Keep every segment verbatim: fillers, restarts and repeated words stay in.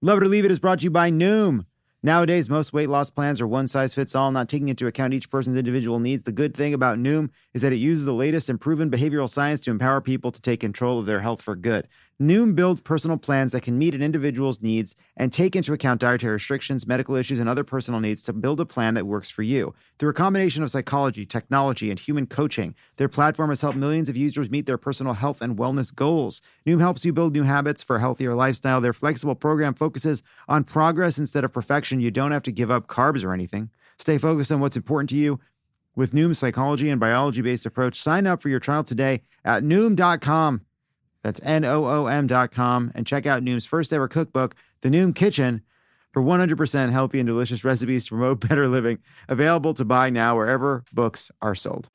Love It or Leave It is brought to you by Noom. Nowadays, most weight loss plans are one size fits all, not taking into account each person's individual needs. The good thing about Noom is that it uses the latest and proven behavioral science to empower people to take control of their health for good. Noom builds personal plans that can meet an individual's needs and take into account dietary restrictions, medical issues, and other personal needs to build a plan that works for you. Through a combination of psychology, technology, and human coaching, their platform has helped millions of users meet their personal health and wellness goals. Noom helps you build new habits for a healthier lifestyle. Their flexible program focuses on progress instead of perfection. You don't have to give up carbs or anything. Stay focused on what's important to you with Noom's psychology and biology-based approach. Sign up for your trial today at Noom dot com. That's N O O M dot com. And check out Noom's first ever cookbook, The Noom Kitchen, for one hundred percent healthy and delicious recipes to promote better living. Available to buy now wherever books are sold.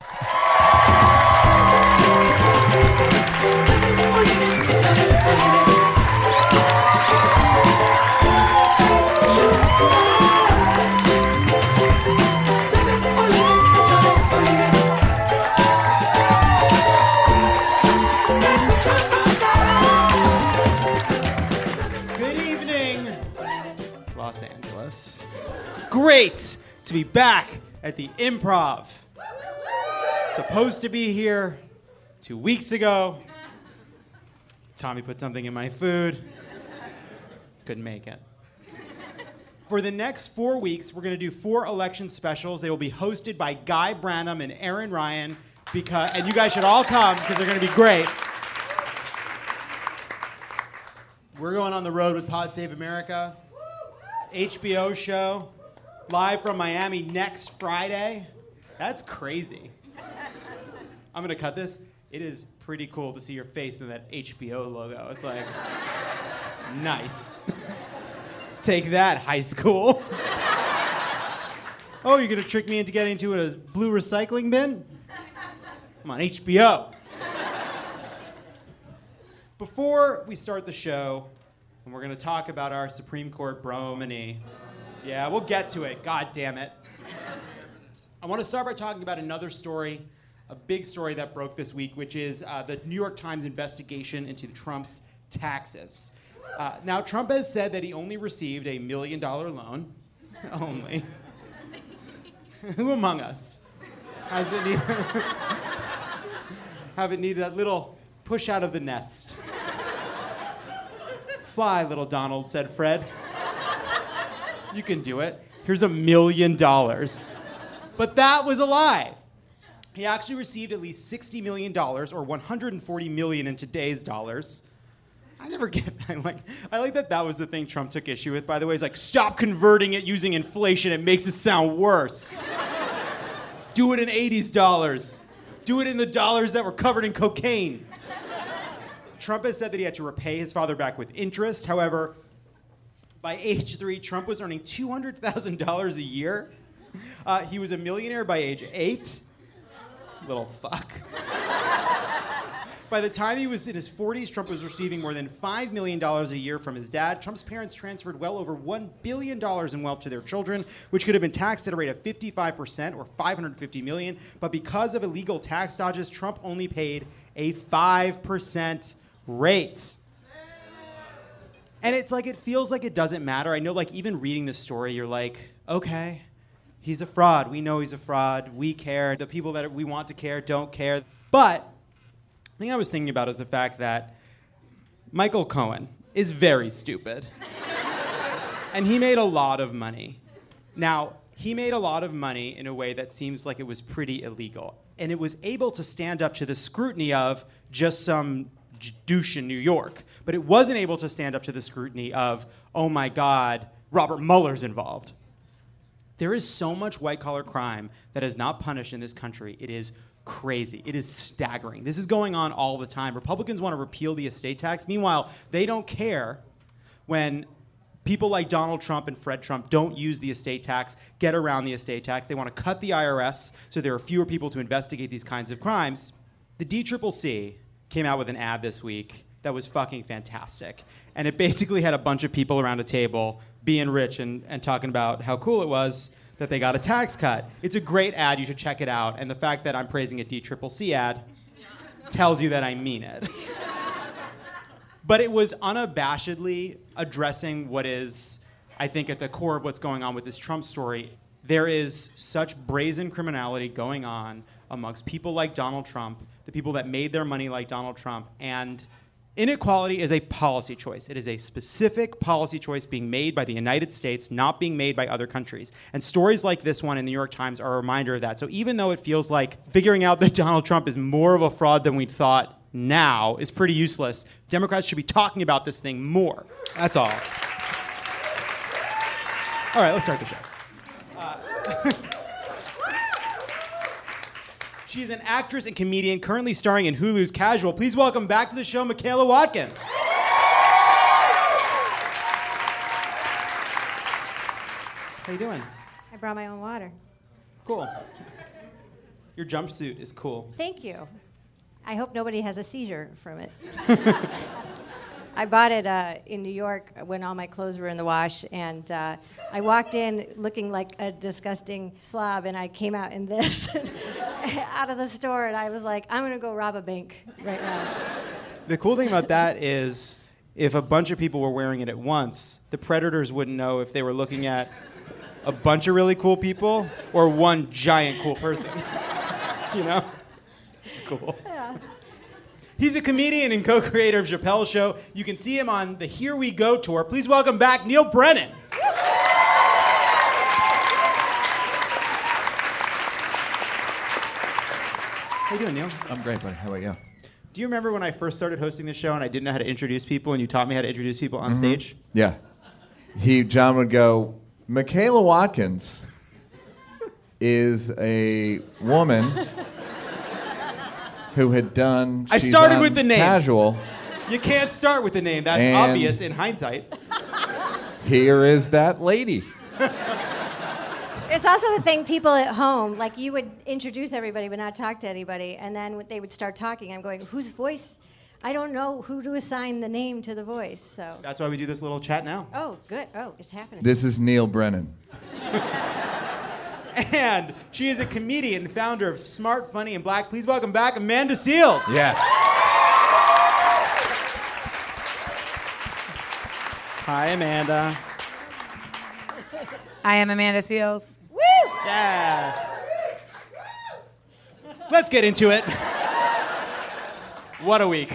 It's great to be back at the Improv. Supposed to be here two weeks ago. Tommy put something in my food. Couldn't make it. For the next four weeks, we're going to do four election specials. They will be hosted by Guy Branum and Aaron Ryan, because, and you guys should all come because they're going to be great. We're going on the road with Pod Save America. H B O show, live from Miami next Friday. That's crazy. I'm gonna cut this. It is pretty cool to see your face in that H B O logo. It's like, nice. Take that, high school. Oh, you're gonna trick me into getting into a blue recycling bin? I'm on H B O. Before we start the show, and we're going to talk about our Supreme Court bromany. Yeah, we'll get to it. God damn it. I want to start by talking about another story, a big story that broke this week, which is uh, the New York Times investigation into Trump's taxes. Uh, now, Trump has said that he only received a million dollar loan. Only. Who among us hasn't need- haven't needed that little push out of the nest? Fly, little Donald, said Fred. You can do it. Here's a million dollars. But that was a lie. He actually received at least sixty million dollars, or one hundred forty million dollars in today's dollars. I never get that. I like, I like that that was the thing Trump took issue with, by the way. He's like, stop converting it using inflation. It makes it sound worse. Do it in eighties dollars. Do it in the dollars that were covered in cocaine. Trump has said that he had to repay his father back with interest. However, by age three, Trump was earning two hundred thousand dollars a year. Uh, he was a millionaire by age eight. Little fuck. By the time he was in his forties, Trump was receiving more than five million dollars a year from his dad. Trump's parents transferred well over one billion dollars in wealth to their children, which could have been taxed at a rate of fifty-five percent, or five hundred fifty million dollars. But because of illegal tax dodges, Trump only paid a five percent rate. And it's like, it feels like it doesn't matter. I know, like, even reading this story, you're like, okay, he's a fraud. We know he's a fraud. We care. The people that we want to care don't care. But the thing I was thinking about is the fact that Michael Cohen is very stupid. And he made a lot of money. Now, he made a lot of money in a way that seems like it was pretty illegal. And it was able to stand up to the scrutiny of just some douche in New York. But it wasn't able to stand up to the scrutiny of, oh my God, Robert Mueller's involved. There is so much white-collar crime that is not punished in this country. It is crazy. It is staggering. This is going on all the time. Republicans want to repeal the estate tax. Meanwhile, they don't care when people like Donald Trump and Fred Trump don't use the estate tax, get around the estate tax. They want to cut the I R S so there are fewer people to investigate these kinds of crimes. The D C C C came out with an ad this week that was fucking fantastic. And it basically had a bunch of people around a table being rich and, and talking about how cool it was that they got a tax cut. It's a great ad. You should check it out. And the fact that I'm praising a D C C C ad tells you that I mean it. But it was unabashedly addressing what is, I think, at the core of what's going on with this Trump story. There is such brazen criminality going on amongst people like Donald Trump, the people that made their money like Donald Trump, and inequality is a policy choice. It is a specific policy choice being made by the United States, not being made by other countries. And stories like this one in the New York Times are a reminder of that. So even though it feels like figuring out that Donald Trump is more of a fraud than we thought now is pretty useless, Democrats should be talking about this thing more. That's all. All right, let's start the show. Uh, She's an actress and comedian currently starring in Hulu's Casual. Please welcome back to the show, Michaela Watkins. How you doing? I brought my own water. Cool. Your jumpsuit is cool. Thank you. I hope nobody has a seizure from it. I bought it uh, in New York when all my clothes were in the wash, and uh, I walked in looking like a disgusting slob, and I came out in this out of the store, and I was like, I'm going to go rob a bank right now. The cool thing about that is if a bunch of people were wearing it at once, the predators wouldn't know if they were looking at a bunch of really cool people or one giant cool person. You know? Cool. Yeah. He's a comedian and co-creator of Chappelle's Show. You can see him on the Here We Go tour. Please welcome back Neil Brennan. How you doing, Neil? I'm great, buddy. How about you? Do you remember when I first started hosting the show and I didn't know how to introduce people and you taught me how to introduce people on mm-hmm. stage? Yeah. He, John would go, Michaela Watkins is a woman who had done. I started with the name. Casual. You can't start with the name. That's and obvious in hindsight. Here is that lady. It's also the thing people at home, like you would introduce everybody but not talk to anybody, and then they would start talking. I'm going, whose voice? I don't know who to assign the name to the voice. So that's why we do this little chat now. Oh, good. Oh, it's happening. This is Neil Brennan. And she is a comedian, founder of Smart, Funny, and Black. Please welcome back Amanda Seales. Yeah. Hi, Amanda. I am Amanda Seales. Woo! Yeah. Let's get into it. What a week.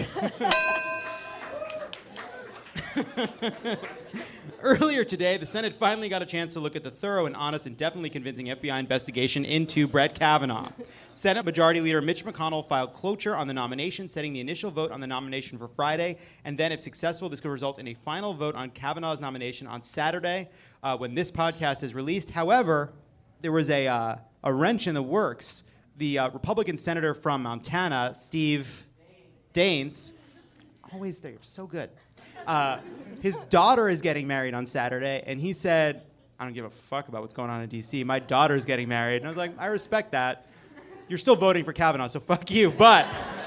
Earlier today, the Senate finally got a chance to look at the thorough and honest and definitely convincing F B I investigation into Brett Kavanaugh. Senate Majority Leader Mitch McConnell filed cloture on the nomination, setting the initial vote on the nomination for Friday, and then, if successful, this could result in a final vote on Kavanaugh's nomination on Saturday, uh, when this podcast is released. However, there was a, uh, a wrench in the works. The uh, Republican senator from Montana, Steve Daines, always there, you're so good. Uh, his daughter is getting married on Saturday, and he said, I don't give a fuck about what's going on in D C. My daughter's getting married. And I was like, I respect that. You're still voting for Kavanaugh, so fuck you. But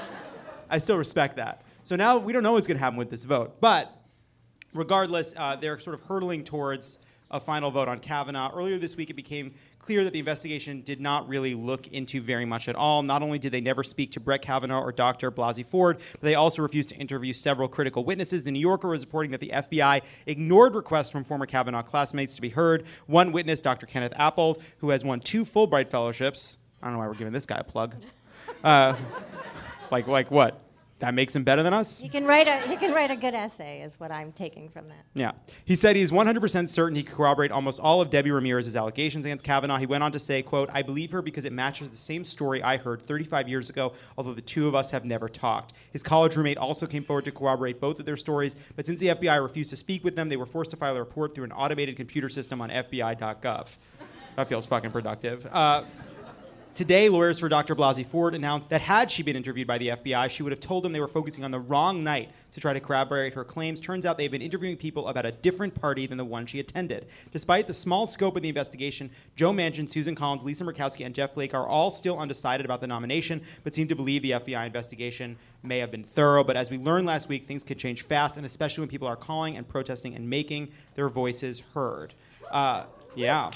I still respect that. So now we don't know what's going to happen with this vote. But regardless, uh, they're sort of hurtling towards a final vote on Kavanaugh. Earlier this week, it became clear that the investigation did not really look into very much at all. Not only did they never speak to Brett Kavanaugh or Doctor Blasey Ford, but they also refused to interview several critical witnesses. The New Yorker was reporting that the F B I ignored requests from former Kavanaugh classmates to be heard. One witness, Doctor Kenneth Appold, who has won two Fulbright fellowships. I don't know why we're giving this guy a plug. Uh, like, like what? That makes him better than us? He can write a he can write a good essay, is what I'm taking from that. Yeah. He said he's one hundred percent certain he could corroborate almost all of Debbie Ramirez's allegations against Kavanaugh. He went on to say, quote, I believe her because it matches the same story I heard thirty-five years ago, although the two of us have never talked. His college roommate also came forward to corroborate both of their stories, but since the F B I refused to speak with them, they were forced to file a report through an automated computer system on F B I dot gov. That feels fucking productive. Uh, Today, lawyers for Doctor Blasey Ford announced that had she been interviewed by the F B I, she would have told them they were focusing on the wrong night to try to corroborate her claims. Turns out they've been interviewing people about a different party than the one she attended. Despite the small scope of the investigation, Joe Manchin, Susan Collins, Lisa Murkowski, and Jeff Flake are all still undecided about the nomination, but seem to believe the F B I investigation may have been thorough. But as we learned last week, things can change fast, and especially when people are calling and protesting and making their voices heard. Uh, yeah.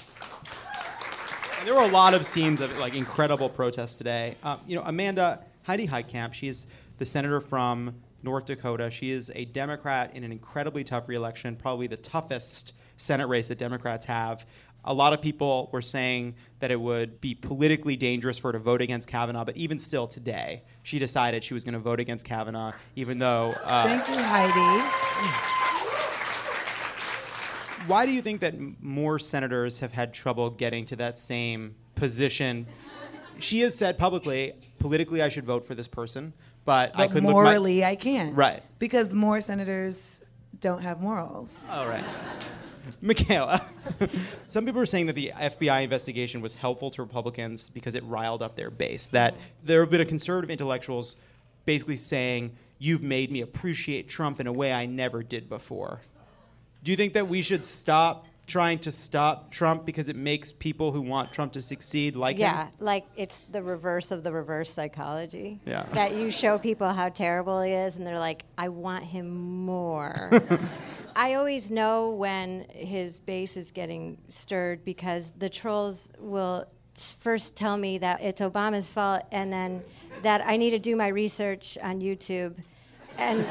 There were a lot of scenes of like incredible protests today. Um, you know, Amanda, Heidi Heitkamp, she's the senator from North Dakota. She is a Democrat in an incredibly tough reelection, probably the toughest Senate race that Democrats have. A lot of people were saying that it would be politically dangerous for her to vote against Kavanaugh, but even still today, she decided she was going to vote against Kavanaugh, even though... Uh, Thank you, Heidi. Why do you think that m- more senators have had trouble getting to that same position? She has said publicly, politically I should vote for this person, but, But I couldn't morally, look my... I can't. Right. Because more senators don't have morals. All right. Michaela, some people are saying that the F B I investigation was helpful to Republicans because it riled up their base, that there have been a conservative intellectuals basically saying, you've made me appreciate Trump in a way I never did before. Do you think that we should stop trying to stop Trump because it makes people who want Trump to succeed like Yeah, him? like it's the reverse of the reverse psychology. Yeah. That you show people how terrible he is, and they're like, I want him more. I always know when his base is getting stirred because the trolls will first tell me that it's Obama's fault and then that I need to do my research on YouTube and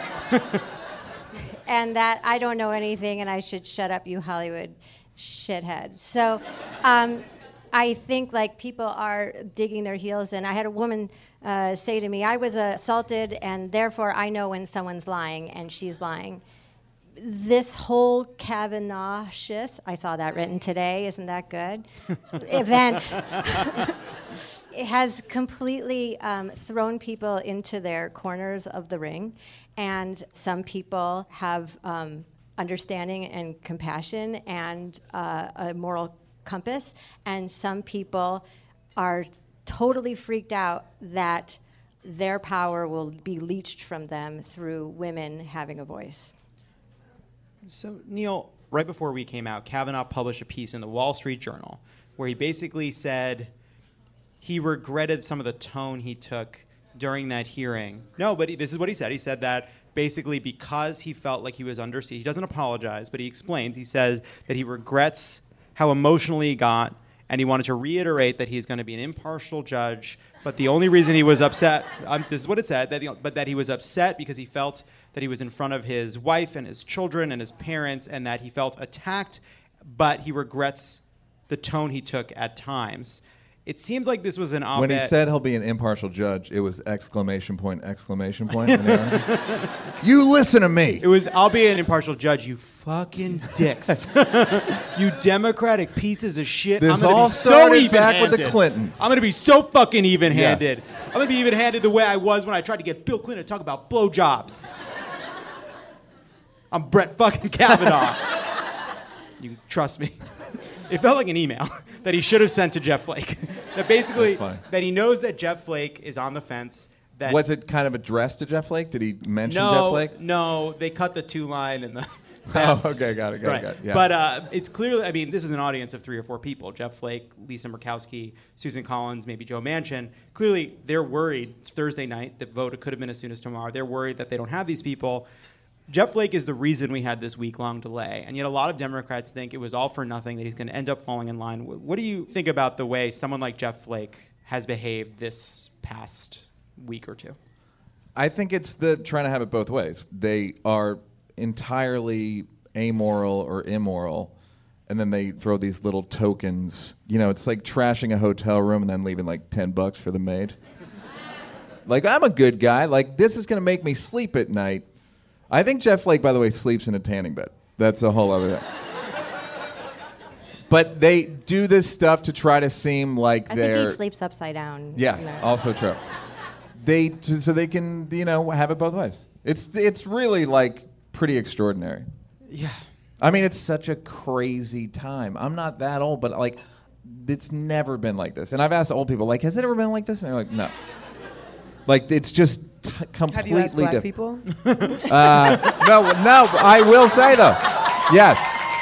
and that I don't know anything and I should shut up, you Hollywood shithead. So um, I think like people are digging their heels in. I had a woman uh, say to me, I was assaulted and therefore I know when someone's lying and she's lying. This whole Kavanaugh-ish, I saw that written today, isn't that good? event it has completely um, thrown people into their corners of the ring. And some people have um, understanding and compassion and uh, a moral compass. And some people are totally freaked out that their power will be leached from them through women having a voice. So, Neil, right before we came out, Kavanaugh published a piece in the Wall Street Journal where he basically said he regretted some of the tone he took during that hearing. No, but he, this is what he said. He said that basically because he felt like he was under siege, he doesn't apologize, but he explains. He says that he regrets how emotional he got, and he wanted to reiterate that he's going to be an impartial judge, but the only reason he was upset, um, this is what it said, that the, but that he was upset because he felt that he was in front of his wife and his children and his parents, and that he felt attacked, but he regrets the tone he took at times. It seems like this was an op-ed. When he said he'll be an impartial judge, it was exclamation point, exclamation point. Anyone? You listen to me. It was, I'll be an impartial judge, you fucking dicks. You Democratic pieces of shit. This I'm gonna all be so started back with the even-handed. Clintons. I'm going to be so fucking even-handed. Yeah. I'm going to be even-handed the way I was when I tried to get Bill Clinton to talk about blowjobs. I'm Brett fucking Kavanaugh. You can trust me. It felt like an email that he should have sent to Jeff Flake. That basically, that he knows that Jeff Flake is on the fence. That Was it kind of addressed to Jeff Flake? Did he mention no, Jeff Flake? No, they cut the two line in the. Oh, okay, got it, got it, right. got it, yeah. But uh, it's clearly, I mean, this is an audience of three or four people: Jeff Flake, Lisa Murkowski, Susan Collins, maybe Joe Manchin. Clearly, they're worried. It's Thursday night. The vote could have been as soon as tomorrow. They're worried that they don't have these people. Jeff Flake is the reason we had this week-long delay, and yet a lot of Democrats think it was all for nothing, that he's going to end up falling in line. What do you think about the way someone like Jeff Flake has behaved this past week or two? I think it's the trying to have it both ways. They are entirely amoral or immoral, and then they throw these little tokens. You know, it's like trashing a hotel room and then leaving like ten bucks for the maid. Like, I'm a good guy. Like, this is going to make me sleep at night. I think Jeff Flake, by the way, sleeps in a tanning bed. That's a whole other thing. But they do this stuff to try to seem like I they're... think he sleeps upside down. Yeah, you know. also true. They t- so they can, you know, have it both ways. It's it's really like pretty extraordinary. Yeah. I mean, it's such a crazy time. I'm not that old, but like, it's never been like this. And I've asked old people, like, has it ever been like this? And they're like, no. Like, it's just t- completely Have you asked black different. people? Uh, no, no. I will say though, yes,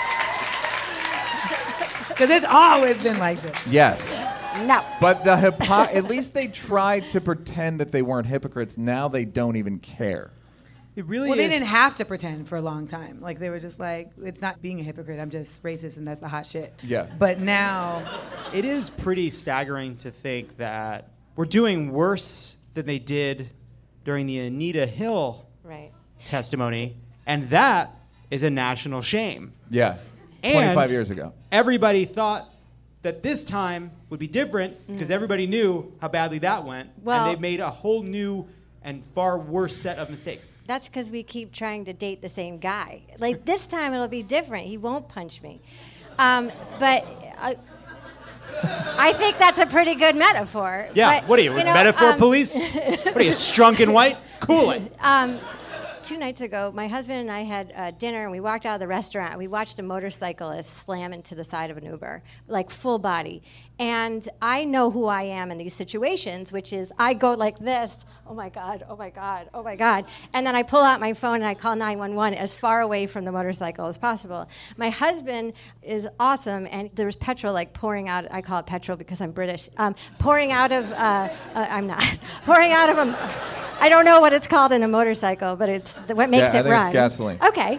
Because it's always been like this. yes. No. But the hypo- at least they tried to pretend that they weren't hypocrites. Now they don't even care. It really Well, is. they didn't have to pretend for a long time. Like, they were just like, it's not being a hypocrite. I'm just racist, and that's the hot shit. Yeah. But now, It is pretty staggering to think that we're doing worse than they did during the Anita Hill Right. testimony, and that is a national shame. Yeah. And twenty-five years ago. Everybody thought that this time would be different because everybody knew how badly that went, Well- and they've made a whole new and far worse set of mistakes. That's because we keep trying to date the same guy. Like this time it'll be different. He won't punch me. Um, but I, I think that's a pretty good metaphor. Yeah, But, what are you, know, metaphor um, police? What are you, strunk and white? Cool it. Um, two nights ago, my husband and I had uh, dinner, and we walked out of the restaurant, and we watched a motorcyclist slam into the side of an Uber, like full body. And I know who I am in these situations, which is I go like this, oh my God, oh my God, oh my God. And then I pull out my phone and I call nine one one as far away from the motorcycle as possible. My husband is awesome, and there was petrol like pouring out, I call it petrol because I'm British, um, pouring out of, uh, uh, I'm not, pouring out of a, I don't know what it's called in a motorcycle, but it's the, what makes Yeah, I it think run. it's gasoline. Okay.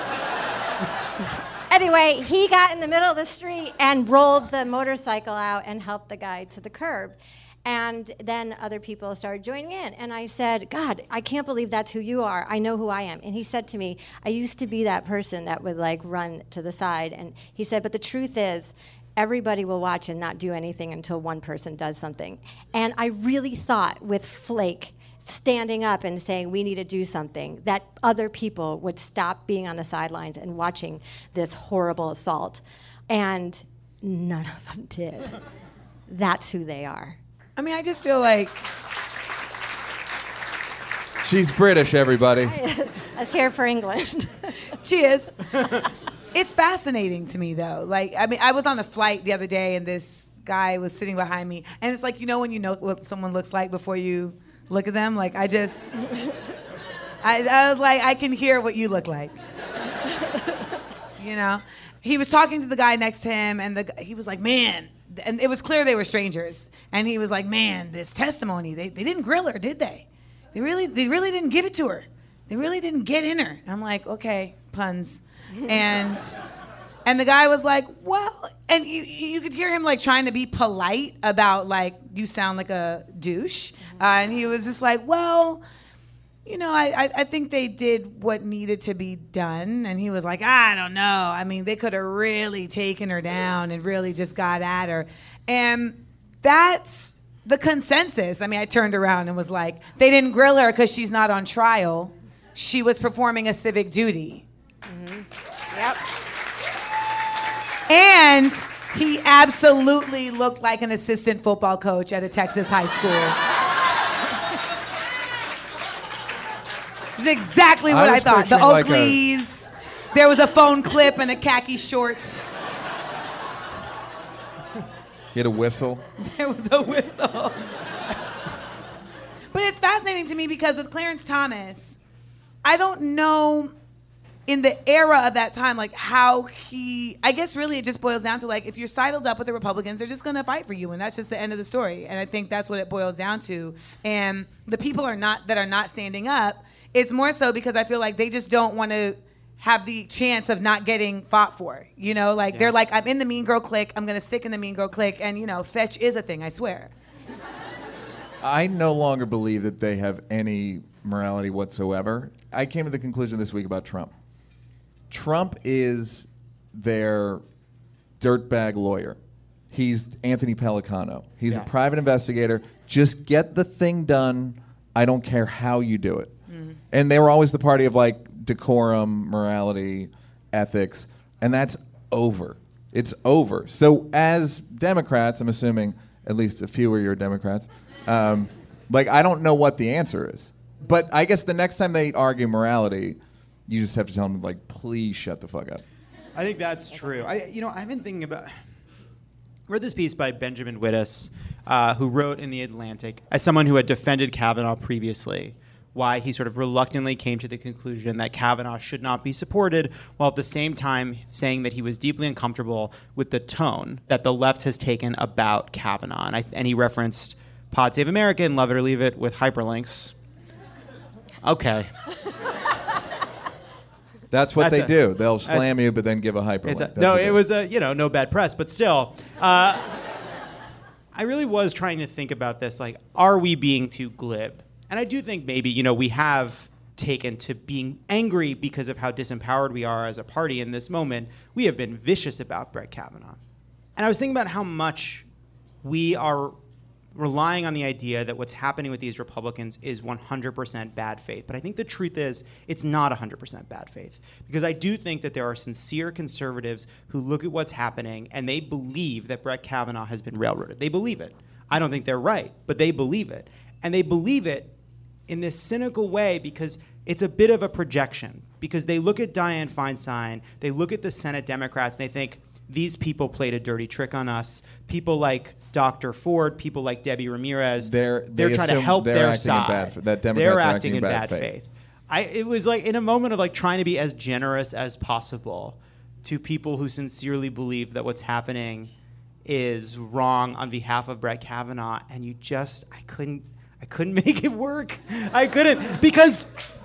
Anyway, he got in the middle of the street and rolled the motorcycle out and helped the guy to the curb. And then other people started joining in. And I said, God, I can't believe that's who you are. I know who I am. And he said to me, I used to be that person that would like run to the side. And he said, but the truth is, everybody will watch and not do anything until one person does something. And I really thought with Flake standing up and saying we need to do something, that other people would stop being on the sidelines and watching this horrible assault. And none of them did. That's who they are. I mean, I just feel like She's British, everybody. Let's hear it for England. she is. It's fascinating to me, though. Like, I mean, I was on a flight the other day, and this guy was sitting behind me, and it's like, you know when you know what someone looks like before you look at them? Like, I just, I, I was like, I can hear what you look like. You know? He was talking to the guy next to him, and the, he was like, man, and it was clear they were strangers. And he was like, man, this testimony, they, they didn't grill her, did they? They really, they really didn't give it to her. They really didn't get in her. And I'm like, okay, puns. And and the guy was like, well, and you you could hear him like trying to be polite about like, you sound like a douche. Uh, and he was just like, well, you know, I, I, I think they did what needed to be done. And he was like, I don't know. I mean, they could have really taken her down and really just got at her. And that's the consensus. I mean, I turned around and was like, they didn't grill her because she's not on trial. She was performing a civic duty. Mm-hmm. Yep. And he absolutely looked like an assistant football coach at a Texas high school. It's exactly what I I, was thought. The picturing like a- Oakleys. There was a phone clip and a khaki short. He had a whistle. There was a whistle. But it's fascinating to me because with Clarence Thomas, I don't know in the era of that time, like how he, I guess really it just boils down to like, if you're sidled up with the Republicans, they're just gonna fight for you, and that's just the end of the story. And I think that's what it boils down to. And the people are not that are not standing up, it's more so because I feel like they just don't want to have the chance of not getting fought for. You know, like Yeah. they're like, I'm in the Mean Girl clique, I'm gonna stick in the Mean Girl clique, and you know, fetch is a thing, I swear. I no longer believe that they have any morality whatsoever. I came to the conclusion this week about Trump. Trump is their dirtbag lawyer. He's Anthony Pellicano. He's Yeah. a private investigator. Just get the thing done. I don't care how you do it. Mm-hmm. And they were always the party of like decorum, morality, ethics, and that's over. It's over. So as Democrats, I'm assuming at least a few of you are Democrats, um, like I don't know what the answer is. But I guess the next time they argue morality, you just have to tell them, like, please shut the fuck up. I think that's true. I, you know, I've been thinking about. I read this piece by Benjamin Wittes, uh, who wrote in The Atlantic, as someone who had defended Kavanaugh previously, why he sort of reluctantly came to the conclusion that Kavanaugh should not be supported, while at the same time saying that he was deeply uncomfortable with the tone that the left has taken about Kavanaugh. And, I, and he referenced Pod Save America and Love It or Leave It with hyperlinks. Okay. That's what That's they a- do. They'll that's- slam you, but then give a hyperlink. It's a, That's no, what it they- was a you know no bad press, but still, uh, I really was trying to think about this. Like, are we being too glib And I do think maybe, you know, we have taken to being angry because of how disempowered we are as a party in this moment. We have been vicious about Brett Kavanaugh. And I was thinking about how much we are relying on the idea that what's happening with these Republicans is one hundred percent bad faith. But I think the truth is it's not one hundred percent bad faith. Because I do think that there are sincere conservatives who look at what's happening and they believe that Brett Kavanaugh has been railroaded. They believe it. I don't think they're right, but they believe it. And they believe it in this cynical way because it's a bit of a projection. Because they look at Dianne Feinstein, they look at the Senate Democrats, and they think, these people played a dirty trick on us. People like Doctor Ford, people like Debbie Ramirez, they're, they're they trying to help they're their acting side. In bad, that Democrats they're are acting, acting in bad, bad faith. faith. I, it was like in a moment of like trying to be as generous as possible to people who sincerely believe that what's happening is wrong on behalf of Brett Kavanaugh, and you just, I couldn't, I couldn't make it work. I couldn't, because,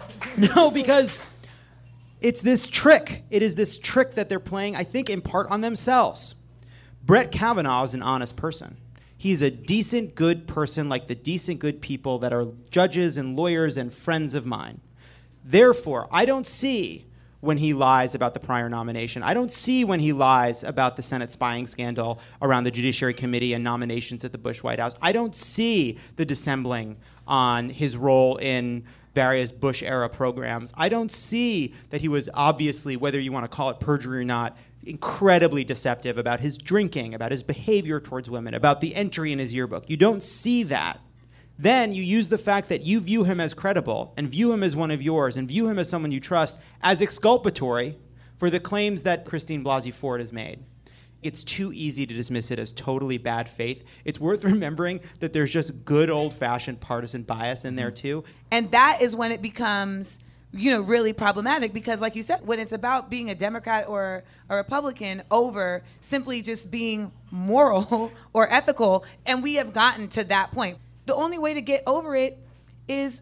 no, because it's this trick. It is this trick that they're playing, I think, in part on themselves. Brett Kavanaugh is an honest person. He's a decent, good person like the decent, good people that are judges and lawyers and friends of mine. Therefore, I don't see when he lies about the prior nomination. I don't see when he lies about the Senate spying scandal around the Judiciary Committee and nominations at the Bush White House. I don't see the dissembling on his role in various Bush-era programs. I don't see that he was obviously, whether you want to call it perjury or not, incredibly deceptive about his drinking, about his behavior towards women, about the entry in his yearbook. You don't see that. Then you use the fact that you view him as credible and view him as one of yours and view him as someone you trust as exculpatory for the claims that Christine Blasey Ford has made. It's too easy to dismiss it as totally bad faith. It's worth remembering that there's just good old-fashioned partisan bias in there too. And that is when it becomes, you know, really problematic because, like you said, when it's about being a Democrat or a Republican over simply just being moral or ethical, and we have gotten to that point. The only way to get over it is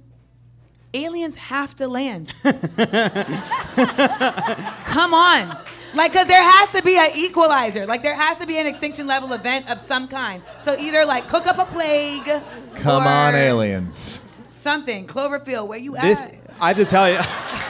aliens have to land. Come on. Like, because there has to be an equalizer. Like, there has to be an extinction level event of some kind. So either, like, cook up a plague. Come or on, aliens. Something. Cloverfield, where you This, at? I have to tell you.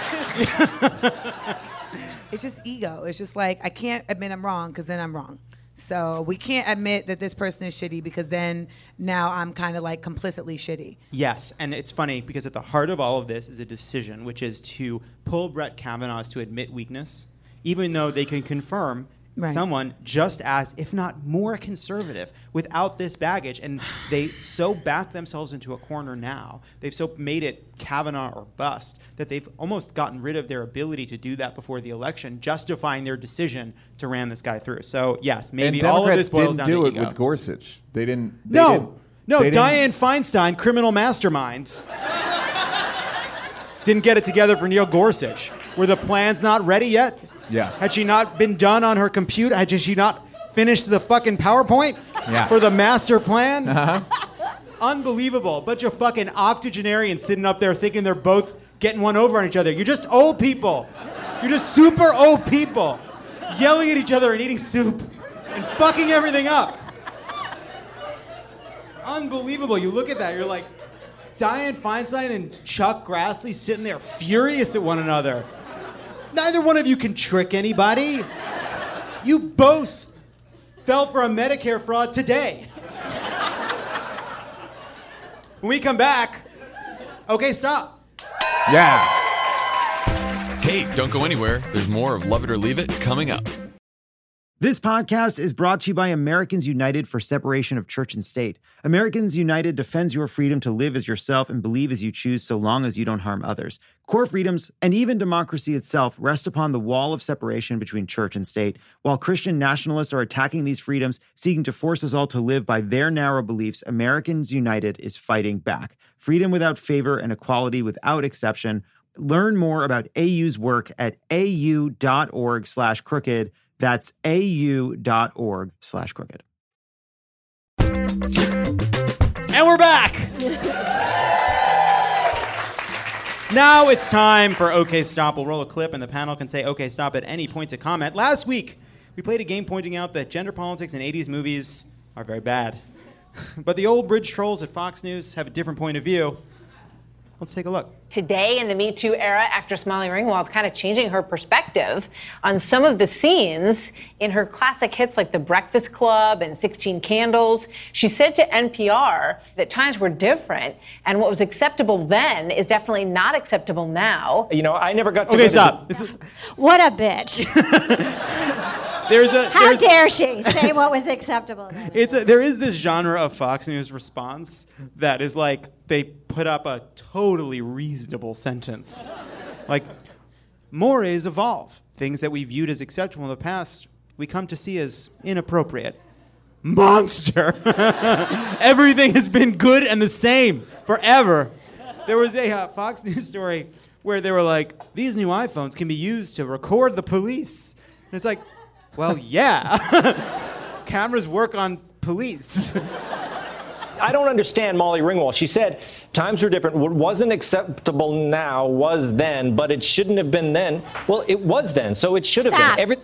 It's just ego. It's just like, I can't admit I'm wrong because then I'm wrong. So we can't admit that this person is shitty because then now I'm kind of like complicitly shitty. Yes, and it's funny because at the heart of all of this is a decision, which is to pull Brett Kavanaugh to admit weakness, even though they can confirm right. someone just as, if not more conservative, without this baggage. And they so back themselves into a corner now, they've so made it Kavanaugh or bust, that they've almost gotten rid of their ability to do that before the election, justifying their decision to ram this guy through. So, yes, maybe and all of this boils didn't down do to it ego. with Gorsuch. They didn't. They no, didn't, no, they Dianne Feinstein, criminal mastermind, didn't get it together for Neil Gorsuch. Were the plans not ready yet? Yeah. Had she not been done on her computer? Had she not finished the fucking PowerPoint yeah. for the master plan? Uh-huh. Unbelievable. Bunch of fucking octogenarians sitting up there thinking they're both getting one over on each other. You're just old people. You're just super old people yelling at each other and eating soup and fucking everything up. Unbelievable. You look at that, you're like, Dianne Feinstein and Chuck Grassley sitting there furious at one another. Neither one of you can trick anybody. You both fell for a Medicare fraud today. When we come back, okay, stop. Yeah. Hey, don't go anywhere. There's more of Love It or Leave It coming up. This podcast is brought to you by Americans United for Separation of Church and State. Americans United defends your freedom to live as yourself and believe as you choose so long as you don't harm others. Core freedoms and even democracy itself rest upon the wall of separation between church and state. While Christian nationalists are attacking these freedoms, seeking to force us all to live by their narrow beliefs, Americans United is fighting back. Freedom without favor and equality without exception. Learn more about A U's work at au.org slash crooked. That's au.org slash crooked. And we're back. Now it's time for OK Stop. We'll roll a clip and the panel can say OK Stop at any point to comment. Last week, we played a game pointing out that gender politics in eighties movies are very bad. But the old bridge trolls at Fox News have a different point of view. Let's take a look. Today in the Me Too era, actress Molly Ringwald is kind of changing her perspective on some of the scenes in her classic hits like The Breakfast Club and sixteen Candles. She said to N P R that times were different, and what was acceptable then is definitely not acceptable now. You know, I never got to Okay, go stop. To It's a- What a bitch. there's a How there's, dare she say what was acceptable then? It's a, there is this genre of Fox News response that is like they put up a totally reasonable sentence. Like, mores evolve. Things that we viewed as acceptable in the past, we come to see as inappropriate. Monster. Everything has been good and the same forever. There was a uh, Fox News story where they were like, these new iPhones can be used to record the police. And it's like, well, yeah. Cameras work on police. I don't understand Molly Ringwald. She said times were different. What wasn't acceptable now was then, but it shouldn't have been then. Well, it was then, so it should have Stop. been. Every-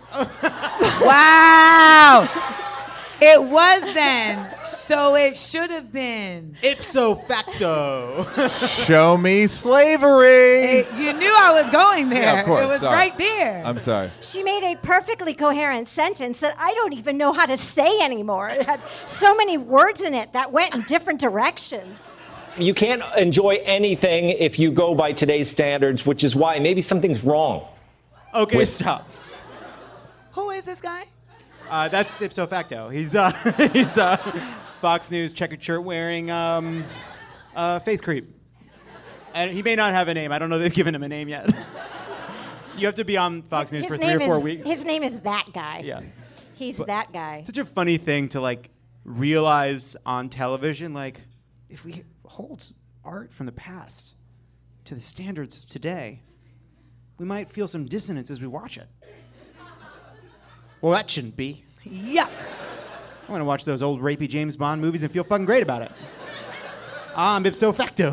Wow. It was then, so it should have been. Ipso facto. Show me slavery. It- you knew I was going there. Yeah, of course. It was Sorry. right there. I'm sorry. She made a perfectly coherent sentence that I don't even know how to say anymore. It had so many words in it that went in different directions. you can't enjoy anything if you go by today's standards, which is why maybe something's wrong. Okay, With- stop. Who is this guy? Uh, that's ipso facto. He's uh, he's uh, Fox News checkered shirt wearing um, uh, face creep. And he may not have a name. I don't know if they've given him a name yet. You have to be on Fox News His for three name or four is, weeks. His name is that guy. Yeah. He's that guy. Such a funny thing to like realize on television. Like, if we hold art from the past to the standards of today, we might feel some dissonance as we watch it. Well, that shouldn't be. Yuck. I want to watch those old rapey James Bond movies and feel fucking great about it. I'm ipso facto.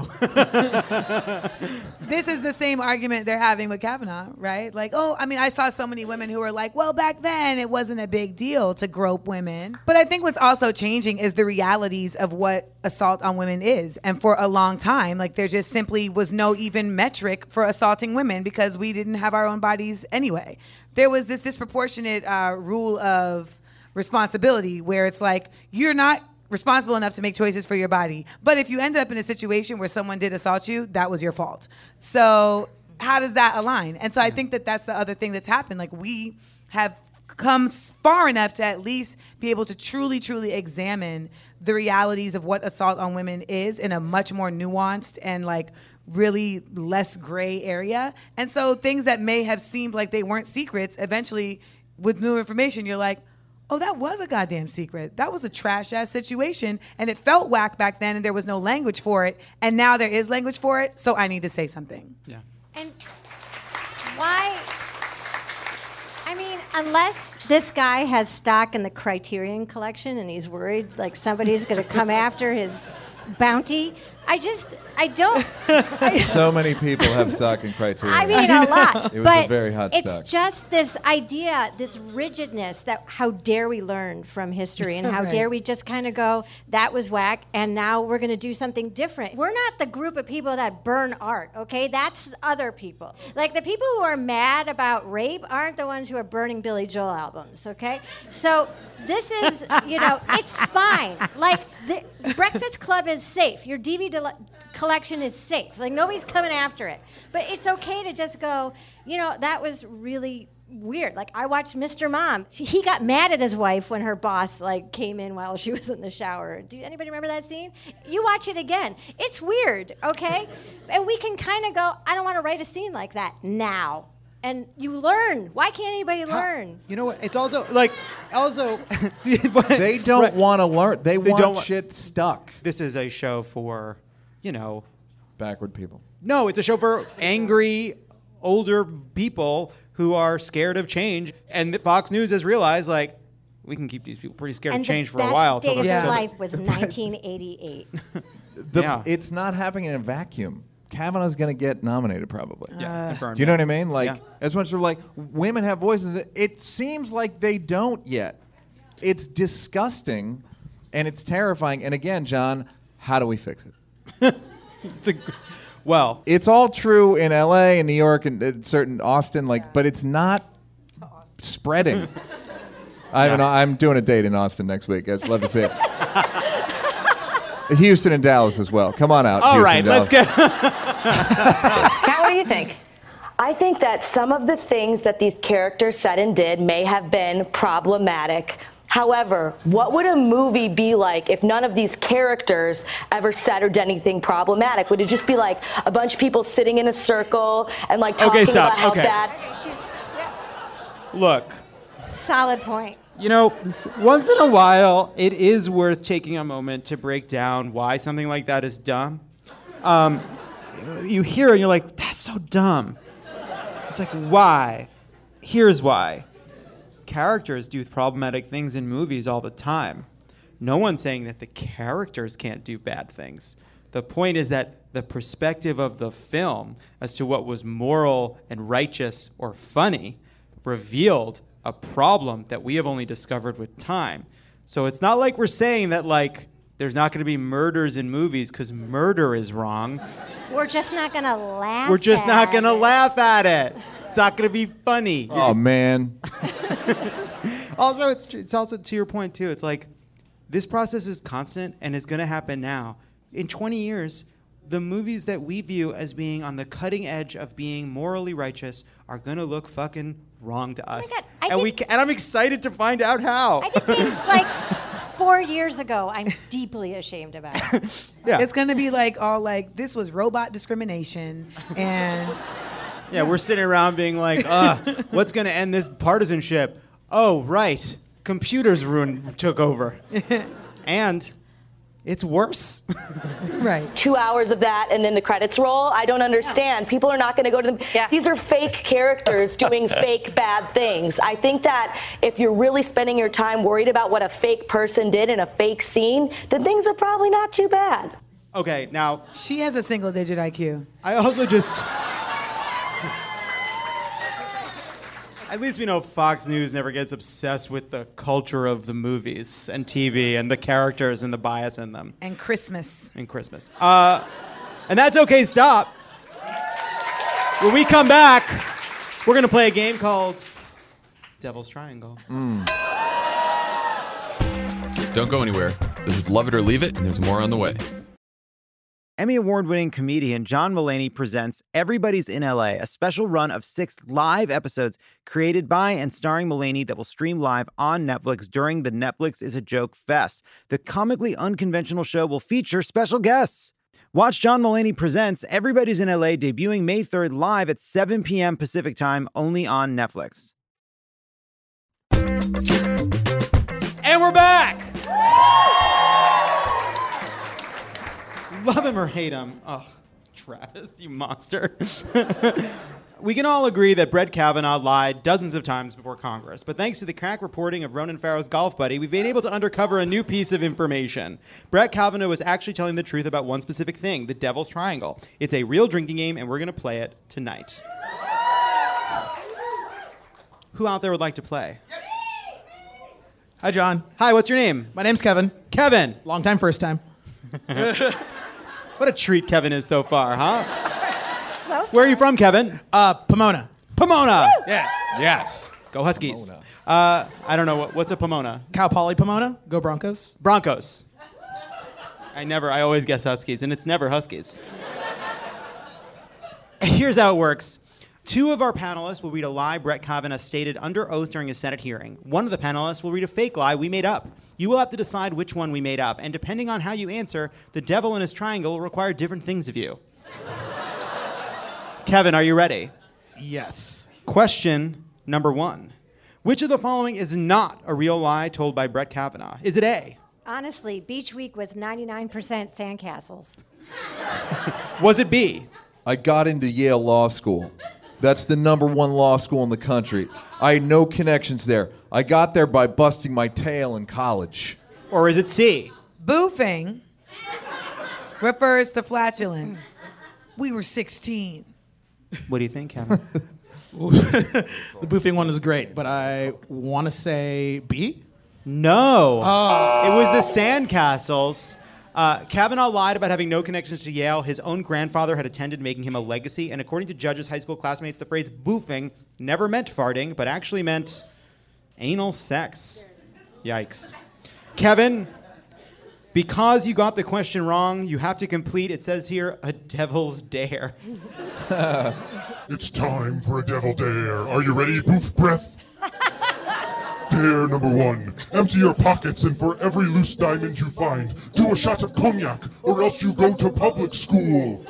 This is the same argument they're having with Kavanaugh, right? Like, oh, I mean, I saw so many women who were like, well, back then it wasn't a big deal to grope women. But I think what's also changing is the realities of what assault on women is. And for a long time, like, there just simply was no even metric for assaulting women because we didn't have our own bodies anyway. There was this disproportionate uh, rule of responsibility where it's like, you're not responsible enough to make choices for your body. But if you end up in a situation where someone did assault you, that was your fault. So how does that align? And so I think that that's the other thing that's happened. Like, we have come far enough to at least be able to truly, truly examine the realities of what assault on women is in a much more nuanced and like really less gray area. And so things that may have seemed like they weren't secrets, eventually with new information, you're like, oh, that was a goddamn secret. That was a trash-ass situation, and it felt whack back then, and there was no language for it, and now there is language for it, so I need to say something. Yeah. And why? I mean, unless this guy has stock in the Criterion Collection and he's worried like somebody's going to come after his bounty, I just, I don't. I, So many people have stock in Criterion. I mean, a lot. It was a but very hot it's stock. just this idea, this rigidness that how dare we learn from history and how Right. dare we just kind of go, that was whack, and now we're going to do something different. We're not the group of people that burn art, okay? That's other people. Like, the people who are mad about rape aren't the ones who are burning Billy Joel albums, okay? So this is, you know, it's fine. Like, the Breakfast Club is safe. Your D V D collection is safe. Like, nobody's coming after it. But it's okay to just go, you know, that was really weird. Like, I watched Mister Mom. He got mad at his wife when her boss, like, came in while she was in the shower. Do anybody remember that scene? You watch it again. It's weird, okay? And we can kind of go, I don't want to write a scene like that now. And you learn. Why can't anybody learn? You know what? It's also like, also. They don't Right. want to learn. They, They want don't wa- shit stuck. This is a show for, you know, Backward people. no, it's a show for angry, older people who are scared of change. And Fox News has realized, like, we can keep these people pretty scared And of change the for best a while. day till of the- their till the- life was nineteen eighty-eight. The, Yeah. It's not happening in a vacuum. Kavanaugh's going to get nominated probably. Yeah, confirmed, Do you know yeah. what I mean? Like, Yeah. as much as they're like, women have voices, it seems like they don't yet. It's disgusting and it's terrifying. And again, John, how do we fix it? It's a, Well, It's all true in L A and New York and uh, certain Austin, like, but it's not spreading. I have an, I'm doing a date in Austin next week. I'd love to see it. Houston and Dallas as well. Come on out. all Houston right, and let's Dallas. get. Kat, what do you think? I think that some of the things that these characters said and did may have been problematic. However, what would a movie be like if none of these characters ever said or did anything problematic? Would it just be like a bunch of people sitting in a circle and like talking Okay, stop. about how Okay. bad? Look, Solid point. you know, once in a while, it is worth taking a moment to break down why something like that is dumb. Um, you hear it and you're like, that's so dumb. It's like, why? Here's why. Characters do problematic things in movies all the time. No one's saying that the characters can't do bad things. The point is that the perspective of the film as to what was moral and righteous or funny revealed a problem that we have only discovered with time. So it's not like we're saying that, like, there's not going to be murders in movies because murder is wrong. We're just not going to laugh We're just not at going to it. laugh at it. It's not going to be funny. Oh, man. Also, it's it's also to your point too. It's like this process is constant and it's going to happen now. In twenty years, the movies that we view as being on the cutting edge of being morally righteous are going to look fucking wrong to us. God, I and did- we ca- and I'm excited to find out how. I did things like four years ago I'm deeply ashamed about. Yeah. It's gonna be like all like this was robot discrimination and Yeah, we're sitting around being like, uh, what's going to end this partisanship? Oh, right. Computers ruined, took over. And it's worse. right. Two hours of that and then the credits roll. I don't understand. People are not going to go to them. Yeah. These are fake characters doing fake bad things. I think that if you're really spending your time worried about what a fake person did in a fake scene, then things are probably not too bad. Okay, now, She has a single digit I Q. I also just... At least we know Fox News never gets obsessed with the culture of the movies and T V and the characters and the bias in them. And Christmas. And Christmas. Uh, and that's okay, stop. When we come back, we're going to play a game called Devil's Triangle. Don't go anywhere. This is Love It or Leave It, and there's more on the way. Emmy award-winning comedian John Mulaney presents Everybody's in L A, a special run of six live episodes created by and starring Mulaney that will stream live on Netflix during the Netflix is a Joke Fest. The comically unconventional show will feature special guests. Watch John Mulaney Presents Everybody's in L A debuting May third live at seven p.m. Pacific Time only on Netflix. And we're back! Love him or hate him. Oh, Travis, you monster. We can all agree that Brett Kavanaugh lied dozens of times before Congress, but thanks to the crack reporting of Ronan Farrow's golf buddy, we've been able to uncover a new piece of information. Brett Kavanaugh was actually telling the truth about one specific thing, the Devil's Triangle. It's a real drinking game, and we're going to play it tonight. Who out there would like to play? Hi, John. Hi, what's your name? My name's Kevin. Kevin. Long time, first time. What a treat Kevin is so far, huh? So Where are you from, Kevin? Uh, Pomona. Pomona. Yeah. Yes. Go Huskies. Uh, I don't know. What, what's a Pomona? Cal Poly Pomona. Go Broncos. Broncos. I never, I always guess Huskies, and it's never Huskies. Here's how it works. Two of our panelists will read a lie Brett Kavanaugh stated under oath during a Senate hearing. One of the panelists will read a fake lie we made up. You will have to decide which one we made up, and depending on how you answer, the devil in his triangle will require different things of you. Kevin, are you ready? Yes. Question number one. Which of the following is not a real lie told by Brett Kavanaugh? Is it A? honestly, Beach Week was ninety-nine percent sandcastles. Was it B? I got into Yale Law School. That's the number one law school in the country. I had no connections there. I got there by busting my tail in college. Or is it C? Boofing refers to flatulence. We were sixteen. What do you think, Kevin? The boofing one is great, but I want to say B? No. Oh. It was the sandcastles. Uh, Kavanaugh lied about having no connections to Yale. His own grandfather had attended, making him a legacy. And according to judges, high school classmates, the phrase boofing never meant farting, but actually meant anal sex. Yikes. Kevin, because you got the question wrong, you have to complete, it says here, a devil's dare. It's time for a devil dare. Are you ready, boof breath? Dare number one. Empty your pockets and for every loose diamond you find, do a shot of cognac or else you go to public school.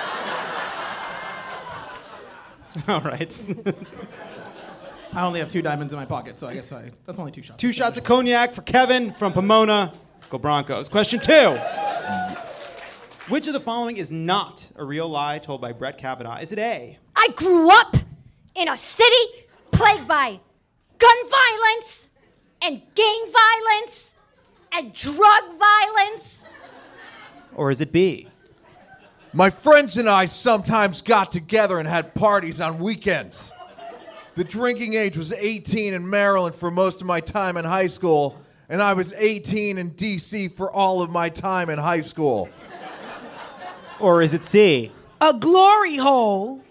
All right. I only have two diamonds in my pocket, so I guess I that's only two shots. Two shots of cognac for Kevin from Pomona. Go Broncos. Question two. Which of the following is not a real lie told by Brett Kavanaugh? Is it A? I grew up in a city plagued by gun violence and gang violence and drug violence. Or is it B? My friends and I sometimes got together and had parties on weekends. The drinking age was eighteen in Maryland for most of my time in high school, and I was eighteen in D C for all of my time in high school. Or is it C? A glory hole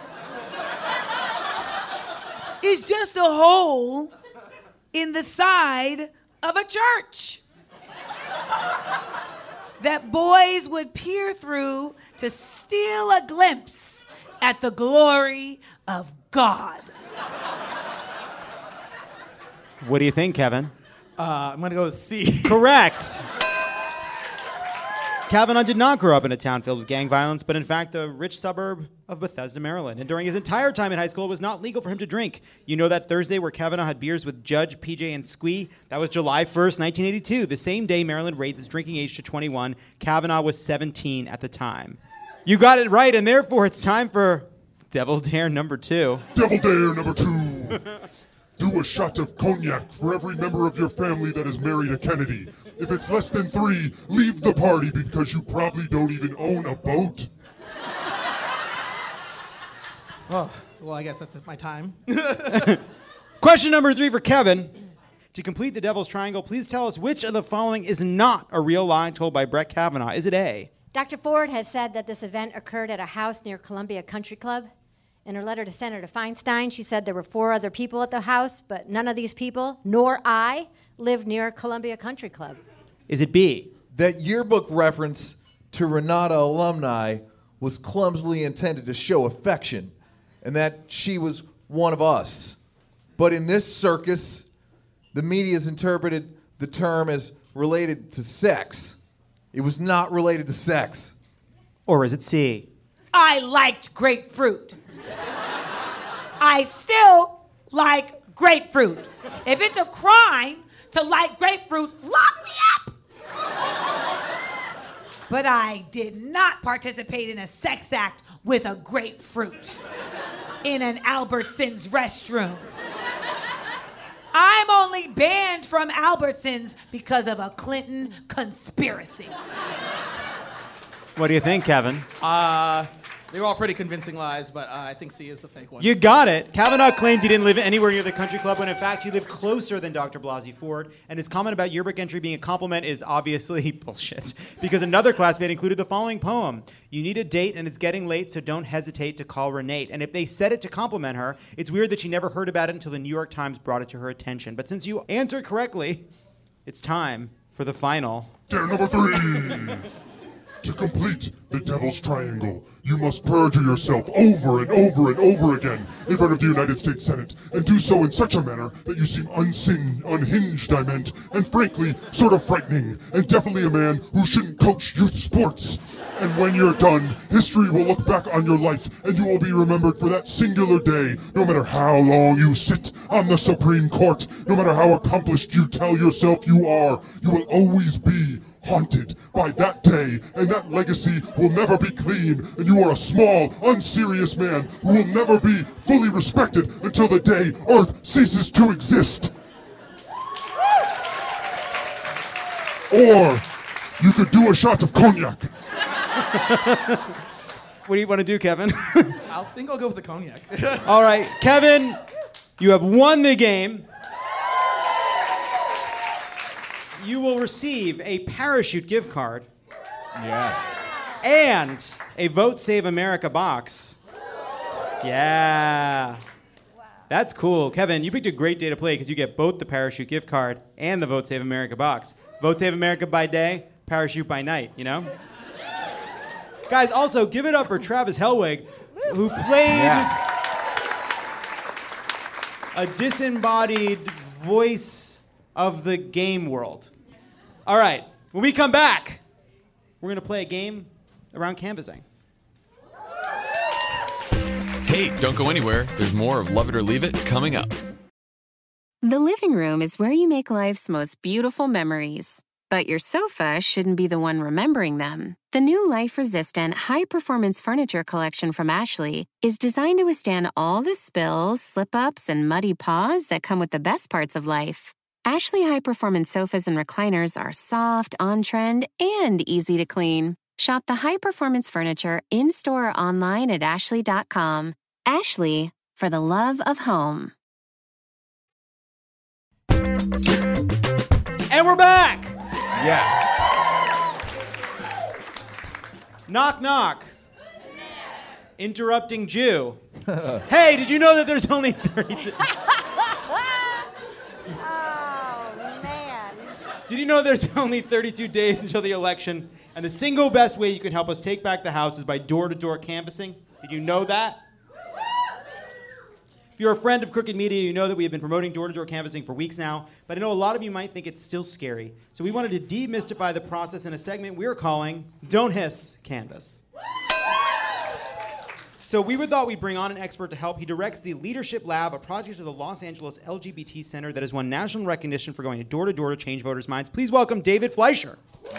is just a hole in the side of a church that boys would peer through to steal a glimpse at the glory of God. What do you think, Kevin? Uh, I'm going to go with C. Correct. Kavanaugh did not grow up in a town filled with gang violence, but in fact a rich suburb of Bethesda, Maryland. And during his entire time in high school, it was not legal for him to drink. You know that Thursday where Kavanaugh had beers with Judge, P J, and Squee? That was July first, nineteen eighty-two. The same day Maryland raised his drinking age to twenty-one. Kavanaugh was seventeen at the time. You got it right, and therefore it's time for Devil Dare number two. Devil Dare number two. Do a shot of cognac for every member of your family that is married a Kennedy. If it's less than three, leave the party because you probably don't even own a boat. Oh, well, I guess that's my time. Question number three for Kevin. To complete the Devil's Triangle, please tell us which of the following is not a real lie told by Brett Kavanaugh. Is it A? Doctor Ford has said that this event occurred at a house near Columbia Country Club. In her letter to Senator Feinstein, she said there were four other people at the house, but none of these people, nor I, lived near Columbia Country Club. Is it B? That yearbook reference to Renata alumni was clumsily intended to show affection, and that she was one of us. But in this circus, the media has interpreted the term as related to sex. It was not related to sex. Or is it C? I liked grapefruit. I still like grapefruit. If it's a crime to like grapefruit, lock me up. But I did not participate in a sex act with a grapefruit in an Albertsons restroom. I'm only banned from Albertsons because of a Clinton conspiracy. What do you think, Kevin? Uh, they were all pretty convincing lies, but uh, I think C is the fake one. You got it. Kavanaugh claimed he didn't live anywhere near the country club when in fact he lived closer than Doctor Blasey Ford, and his comment about yearbook entry being a compliment is obviously bullshit, because another classmate included the following poem. You need a date and it's getting late, so don't hesitate to call Renate. And if they said it to compliment her, it's weird that she never heard about it until the New York Times brought it to her attention. But since you answered correctly, it's time for the final. Dare number three. To complete the Devil's Triangle, you must perjure yourself over and over and over again in front of the United States Senate, and do so in such a manner that you seem unsin, unhinged, I meant, and frankly, sort of frightening, and definitely a man who shouldn't coach youth sports. And when you're done, history will look back on your life, and you will be remembered for that singular day, no matter how long you sit on the Supreme Court, no matter how accomplished you tell yourself you are, you will always be haunted by that day, and that legacy will never be clean, and you are a small, unserious man who will never be fully respected until the day Earth ceases to exist. Or you could do a shot of cognac. What do you want to do, Kevin? I think I'll go with the cognac. All right, Kevin, you have won the game. You will receive a parachute gift card Yes. And a Vote Save America box. Yeah. That's cool. Kevin, you picked a great day to play because you get both the Parachute gift card and the Vote Save America box. Vote Save America by day, Parachute by night, you know? Guys, also, give it up for Travis Helwig, who played Yeah. a disembodied voice of the game world. All right, when we come back, we're going to play a game around canvassing. Hey, don't go anywhere. There's more of Love It or Leave It coming up. The living room is where you make life's most beautiful memories. But your sofa shouldn't be the one remembering them. The new life-resistant, high-performance furniture collection from Ashley is designed to withstand all the spills, slip-ups, and muddy paws that come with the best parts of life. Ashley high-performance sofas and recliners are soft, on-trend, and easy to clean. Shop the high-performance furniture in-store or online at ashley dot com. Ashley, for the love of home. And we're back! Yeah. Knock, knock. Interrupting Jew. Hey, did you know that there's only thirty-two... Oh, man. Did you know there's only thirty-two days until the election, and the single best way you can help us take back the House is by door-to-door canvassing? Did you know that? If you're a friend of Crooked Media, you know that we have been promoting door-to-door canvassing for weeks now, but I know a lot of you might think it's still scary. So we wanted to demystify the process in a segment we're calling Don't Hiss Canvass. So we would thought we'd bring on an expert to help. He directs the Leadership Lab, a project of the Los Angeles L G B T Center that has won national recognition for going door-to-door to change voters' minds. Please welcome David Fleischer.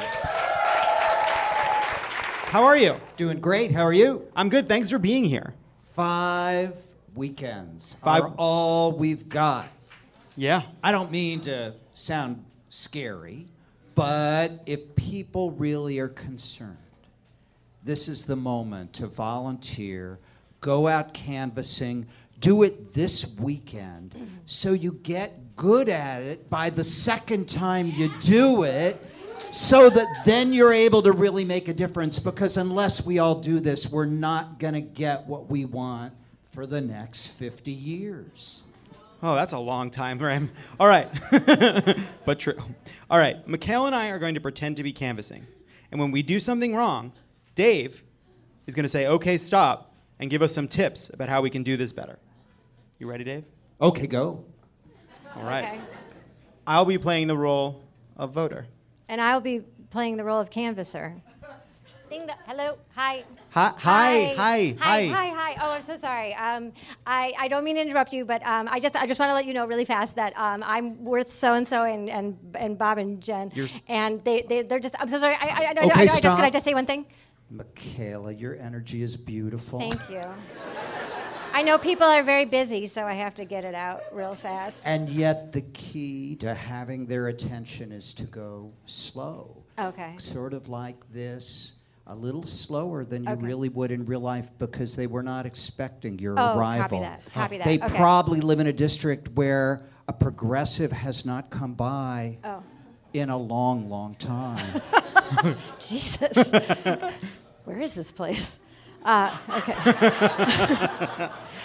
How are you? Doing great. How are you? I'm good. Thanks for being here. Five weekends Five- are all we've got. Yeah. I don't mean to sound scary, but if people really are concerned, this is the moment to volunteer, go out canvassing, do it this weekend so you get good at it by the second time you do it, so that then you're able to really make a difference, because unless we all do this, we're not going to get what we want for the next fifty years. Oh, that's a long time, Ram. All right. But true. All right. Mikhail and I are going to pretend to be canvassing. And when we do something wrong, Dave is going to say, okay, stop, and give us some tips about how we can do this better. You ready, Dave? Okay, go. All right. Okay. I'll be playing the role of voter. And I'll be playing the role of canvasser. Ding dong. Hello. Hi. Hi. Hi. Hi. Hi. Hi. Hi. Hi. Oh, I'm so sorry. Um, I, I don't mean to interrupt you, but um, I just I just want to let you know really fast that um, I'm with so and so and and and Bob and Jen, You're- and they they they're just. I'm so sorry. I, I, I, I, Okay, I, I just, stop. Can I just say one thing? Michaela, your energy is beautiful. Thank you. I know people are very busy, so I have to get it out real fast. And yet the key to having their attention is to go slow. Okay. Sort of like this, a little slower than you Okay. really would in real life, because they were not expecting your Oh, copy arrival. that, copy that, They okay. probably live in a district where a progressive has not come by Oh. in a long, long time. Jesus. Where is this place? Uh, okay.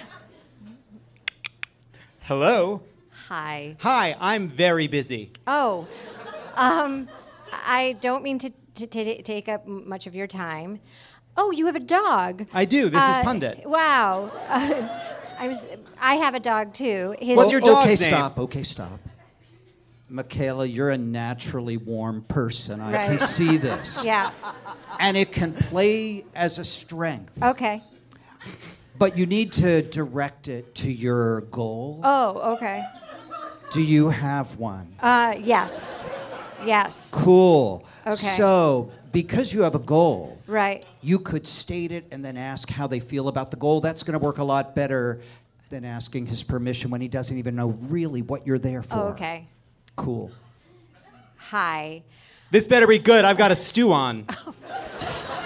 Hello. Hi. Hi. I'm very busy. Oh, um, I don't mean to, to, to take up m- much of your time. Oh, you have a dog. I do. This is Uh, Pundit. Wow. Uh, I was. I have a dog too. His, What's your dog's okay, name? stop. Okay, stop. Michaela, you're a naturally warm person. I can Right. see this. Yeah. And it can play as a strength. Okay. But you need to direct it to your goal. Oh, okay. Do you have one? Uh, yes. Yes. Cool. Okay. So, because you have a goal, Right. you could state it and then ask how they feel about the goal. That's going to work a lot better than asking his permission when he doesn't even know really what you're there for. Oh, okay. Cool. Hi. This better be good. I've got a stew on.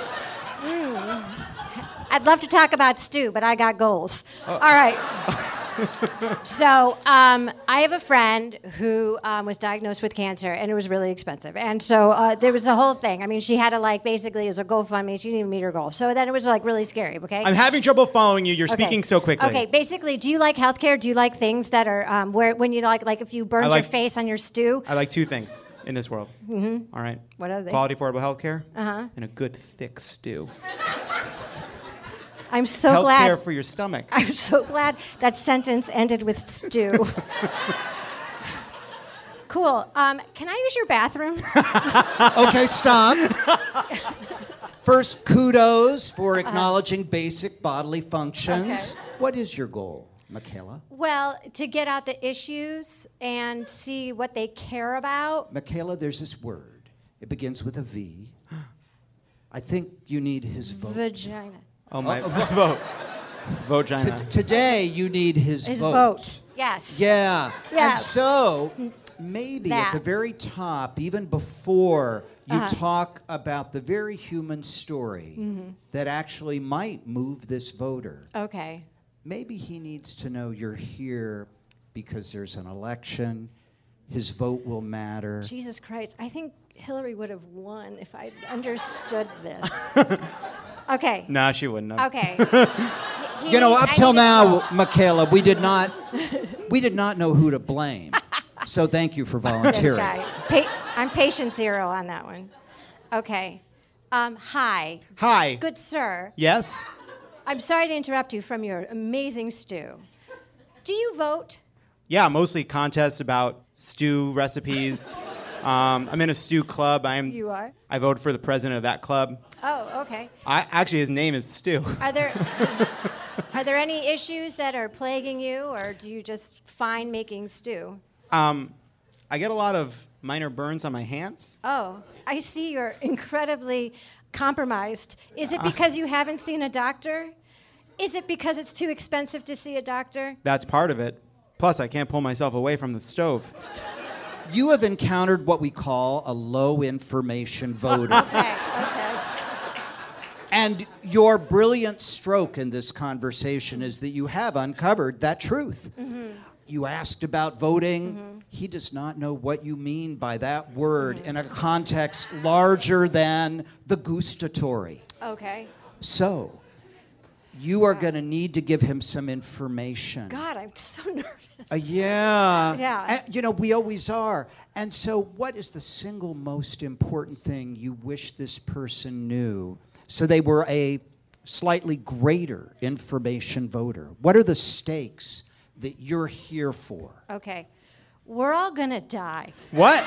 Mm. I'd love to talk about stew, but I got goals. Oh. All right. So um, I have a friend who um, was diagnosed with cancer, and it was really expensive. And so uh, there was a whole thing. I mean, she had to like basically it was a GoFundMe. She didn't even meet her goal. So then it was like really scary. Okay. I'm having trouble following you. You're Okay. speaking so quickly. Okay. Basically, do you like healthcare? Do you like things that are um, where when you like like if you burned I like- your face on your stew? I like two things in this world. Mm-hmm. All right. What are they? Quality affordable health care Uh-huh. and a good thick stew. I'm so health glad. care for your stomach. I'm so glad that sentence ended with stew. Cool. Um, can I use your bathroom? Okay, stop. First, kudos for acknowledging basic bodily functions. Okay. What is your goal, Michaela? Well, to get out the issues and see what they care about. Michaela, there's this word. It begins with a V. I think you need his vote. Vagina. Oh my Oh, vote. Vote China. T- today, you need his, His vote. vote. Yes. Yeah. And Yes. so, maybe That. at the very top, even before you Uh-huh. talk about the very human story Mhm. that actually might move this voter, Okay. maybe he needs to know you're here because there's an election. His vote will matter. Jesus Christ. I think Hillary would have won if I understood this. Okay. Nah, she wouldn't have. Okay. He- You know, I up till need his now, vote. Michaela, we did not we did not know who to blame. So thank you for This volunteering. guy. Pa- I'm patient zero on that one. Okay. Um, hi. Hi. Good sir. Yes? I'm sorry to interrupt you from your amazing stew. Do you vote? Yeah, mostly contests about stew recipes. um, I'm in a stew club. I'm. You are? I vote for the president of that club. Oh, okay. I actually his name is Stu. Are there are there any issues that are plaguing you, or do you just find making stew? Um, I get a lot of minor burns on my hands. Oh, I see you're incredibly compromised. Is it because you haven't seen a doctor? Is it because it's too expensive to see a doctor? That's part of it. Plus, I can't pull myself away from the stove. You have encountered what we call a low information voter. Okay, okay. And your brilliant stroke in this conversation is that you have uncovered that truth. Mm-hmm. You asked about voting. He does not know what you mean by that word Mm-hmm. in a context larger than the gustatory. Okay. So, you are going to need to give him some information. God, I'm so nervous. Uh, yeah. Yeah. And, you know, we always are. And so, what is the single most important thing you wish this person knew so they were a slightly greater information voter? What are the stakes that you're here for? Okay. We're all gonna die. What?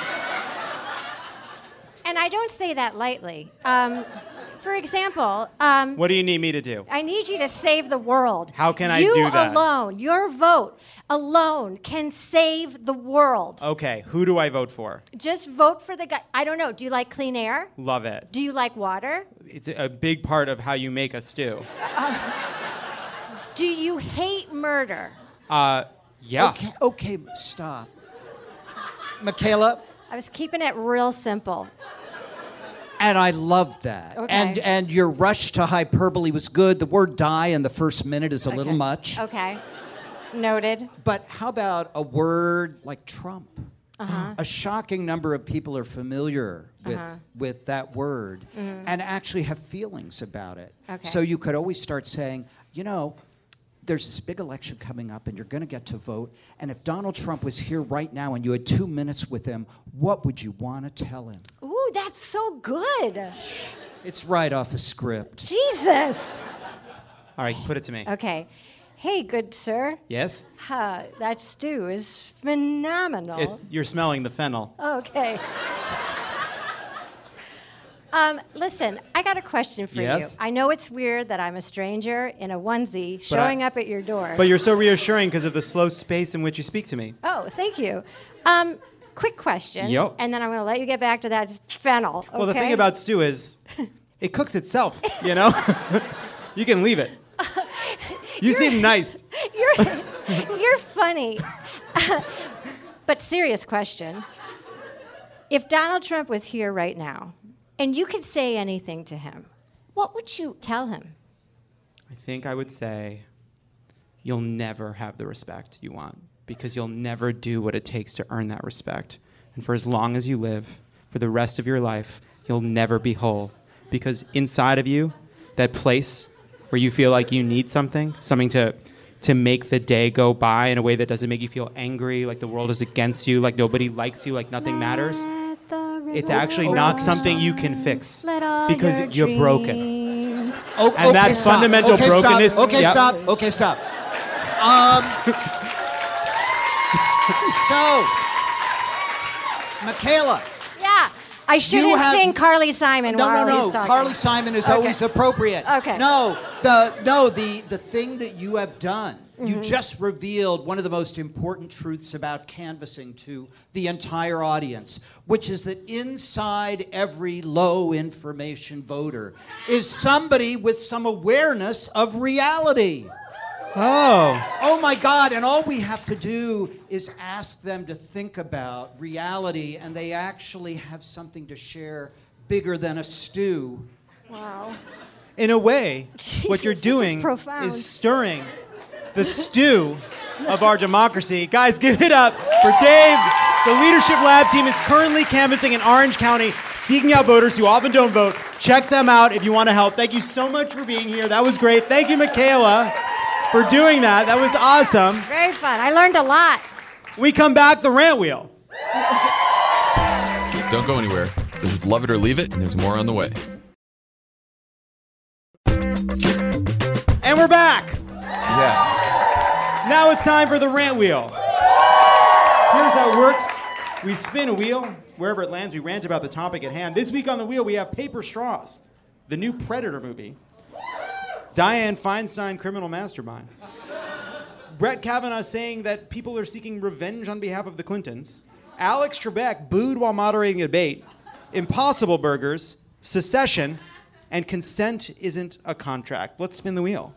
And I don't say that lightly. Um, for example, um, What do you need me to do? I need you to save the world. How can I you do that? alone, your vote alone can save the world. Okay, who do I vote for? Just vote for the guy. I don't know. Do you like clean air? Love it. Do you like water? It's a big part of how you make a stew. Do you hate murder? Uh, yeah. Okay, okay, stop. Michaela, I was keeping it real simple. and I loved that. Okay. And and your rush to hyperbole was good. The word die in the first minute is a little much. Okay. Noted. But how about a word like Trump? Uh-huh. A shocking number of people are familiar with, Uh-huh. with that word Mhm. and actually have feelings about it. Okay. So you could always start saying, you know, there's this big election coming up and you're going to get to vote. And if Donald Trump was here right now and you had two minutes with him, what would you want to tell him? Ooh, that's so good. It's right off a script. Jesus. All right, put it to me. Okay. Hey, good sir. Yes? Uh, that stew is phenomenal. It, you're smelling the fennel. Okay. Um, listen, I got a question for Yes? you. I know it's weird that I'm a stranger in a onesie showing I- up at your door. But you're so reassuring because of the slow space in which you speak to me. Oh, thank you. Um, quick question. Yep. And then I'm going to let you get back to that fennel. Okay? Well, the thing about stew is it cooks itself, you know? You can leave it. You seem nice. You're, you're funny. But serious question. If Donald Trump was here right now, and you could say anything to him, what would you tell him? I think I would say, you'll never have the respect you want because you'll never do what it takes to earn that respect. And for as long as you live, for the rest of your life, you'll never be whole because inside of you, that place where you feel like you need something, something to to make the day go by in a way that doesn't make you feel angry, like the world is against you, like nobody likes you, like nothing matters. It's actually not something you can fix because you're broken. Oh, and okay, that stop. fundamental okay, brokenness. Stop. Okay, yep. stop. Okay, stop. Um, so, Michaela. Yeah. I shouldn't You have- sing Carly Simon No, while no, no. he's talking. Carly Simon is Okay. always appropriate. Okay. No, the no the the thing that you have done. You Mhm. just revealed one of the most important truths about canvassing to the entire audience, which is that inside every low information voter is somebody with some awareness of reality. Oh. Oh my God, and all we have to do is ask them to think about reality, and they actually have something to share bigger than a stew. Wow. In a way, what Jesus, you're this is doing profound. is stirring the stew of our democracy. Guys, give it up for Dave. The Leadership Lab team is currently canvassing in Orange County, seeking out voters who often don't vote. Check them out if you want to help. Thank you so much for being here. That was great. Thank you, Michaela, for doing that. That was awesome. Very fun. I learned a lot. We come back, the rant wheel. Don't go anywhere. This is Love It or Leave It, and there's more on the way. And we're back. Yeah. Now it's time for the rant wheel. Here's how it works. We spin a wheel. Wherever it lands, we rant about the topic at hand. This week on the wheel, we have Paper Straws, the new Predator movie. Dianne Feinstein, criminal mastermind. Brett Kavanaugh saying that people are seeking revenge on behalf of the Clintons. Alex Trebek booed while moderating a debate. Impossible Burgers, secession, and consent isn't a contract. Let's spin the wheel.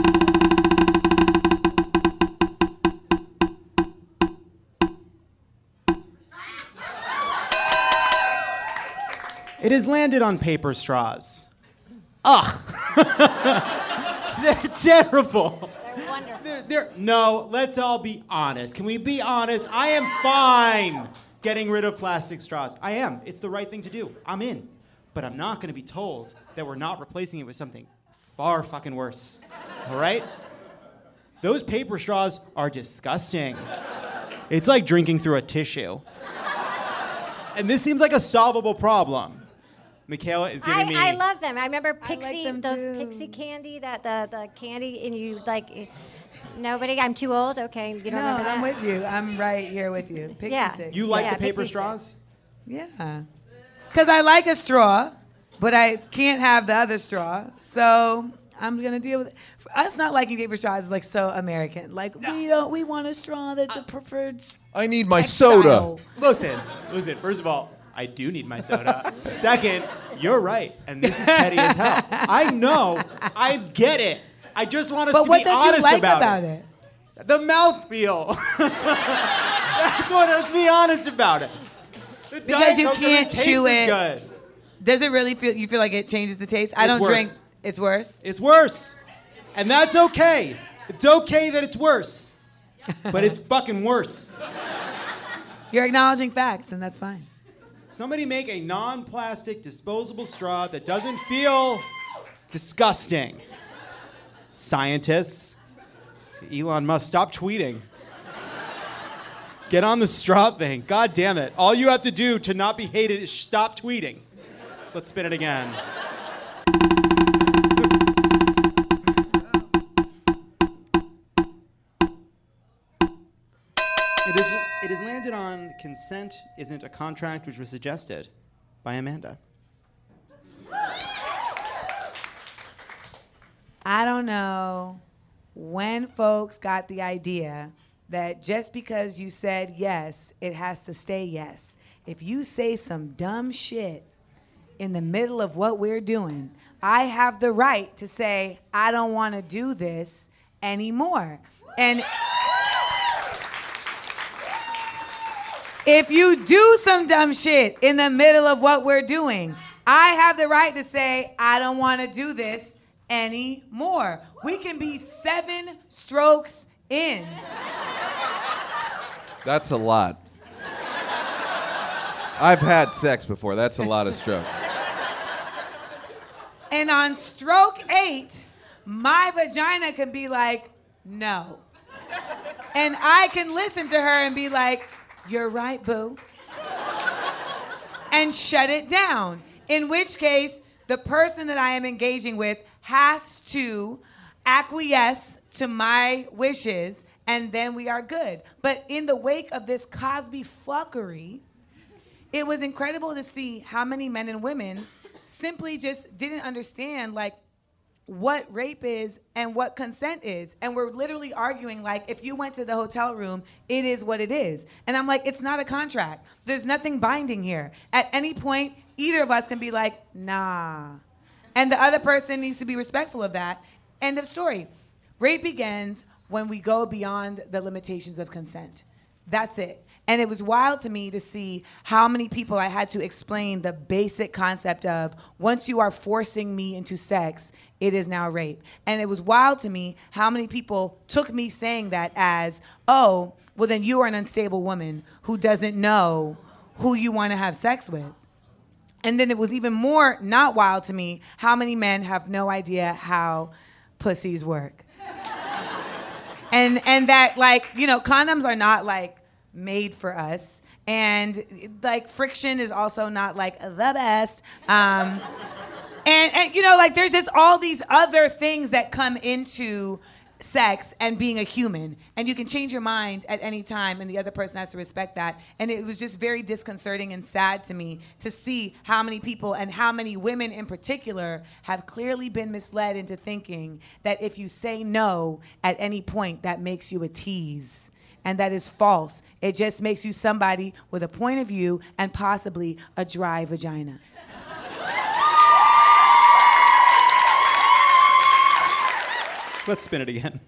It has landed on Paper Straws. Ugh. They're terrible. They're wonderful. They're, they're, no, let's all be honest. Can we be honest? I am fine getting rid of plastic straws. I am. It's the right thing to do. I'm in. But I'm not going to be told that we're not replacing it with something far fucking worse. All right? Those paper straws are disgusting. It's like drinking through a tissue. And this seems like a solvable problem. Michaela is giving I, me... I love them. I remember Pixie, them those too. Pixie candy, that the, the candy, and you like, nobody, I'm too old? Okay, you don't No, remember that? I'm with you. I'm right here with you. Pixie Yeah. sticks. You like Yeah, the paper Pixie straws? Yeah. Because I like a straw, but I can't have the other straw. So I'm going to deal with it. For us not liking paper straws is like so American. Like, we don't, we want a straw that's a preferred s- I need my textile. soda. Listen, listen, first of all, I do need my soda. Second, you're right, and this is petty as hell. I know, I get it. I just want us But to what be did honest you like about, about it. it? The mouthfeel. That's what, let's be honest about it. The Because Diet you Coke doesn't can't taste chew as it. good. Does it really feel, you feel like it changes the taste? I It's don't worse. drink. It's worse? It's worse. And that's okay. It's okay that it's worse. But it's fucking worse. You're acknowledging facts, and that's fine. Somebody make a non-plastic disposable straw that doesn't feel disgusting. Scientists, Elon Musk, stop tweeting. Get on the straw thing. God damn it. All you have to do to not be hated is stop tweeting. Let's spin it again. It is, it is landed on consent isn't a contract, which was suggested by Amanda. I don't know when folks got the idea that just because you said yes, it has to stay yes. If you say some dumb shit in the middle of what we're doing, I have the right to say, I don't want to do this anymore. And if you do some dumb shit in the middle of what we're doing, I have the right to say, I don't want to do this anymore. We can be seven strokes in. That's a lot. I've had sex before. That's a lot of strokes. And on stroke eight, my vagina can be like, no. And I can listen to her and be like, you're right, boo. And shut it down. In which case, the person that I am engaging with has to acquiesce to my wishes, and then we are good. But in the wake of this Cosby fuckery, it was incredible to see how many men and women simply just didn't understand, like, what rape is and what consent is. And we're literally arguing, like, if you went to the hotel room, it is what it is. And I'm like, it's not a contract. There's nothing binding here. At any point, either of us can be like, nah. And the other person needs to be respectful of that. End of story. Rape begins when we go beyond the limitations of consent. That's it. And it was wild to me to see how many people I had to explain the basic concept of, once you are forcing me into sex, it is now rape. And it was wild to me how many people took me saying that as, oh, well then you are an unstable woman who doesn't know who you want to have sex with. And then it was even more not wild to me how many men have no idea how pussies work. and and that, like, you know, condoms are not like made for us, and like friction is also not like the best. Um, and, and you know, like there's just all these other things that come into sex and being a human, and you can change your mind at any time, and the other person has to respect that. And it was just very disconcerting and sad to me to see how many people, and how many women in particular, have clearly been misled into thinking that if you say no at any point, that makes you a tease. And that is false. It just makes you somebody with a point of view and possibly a dry vagina. Let's spin it again.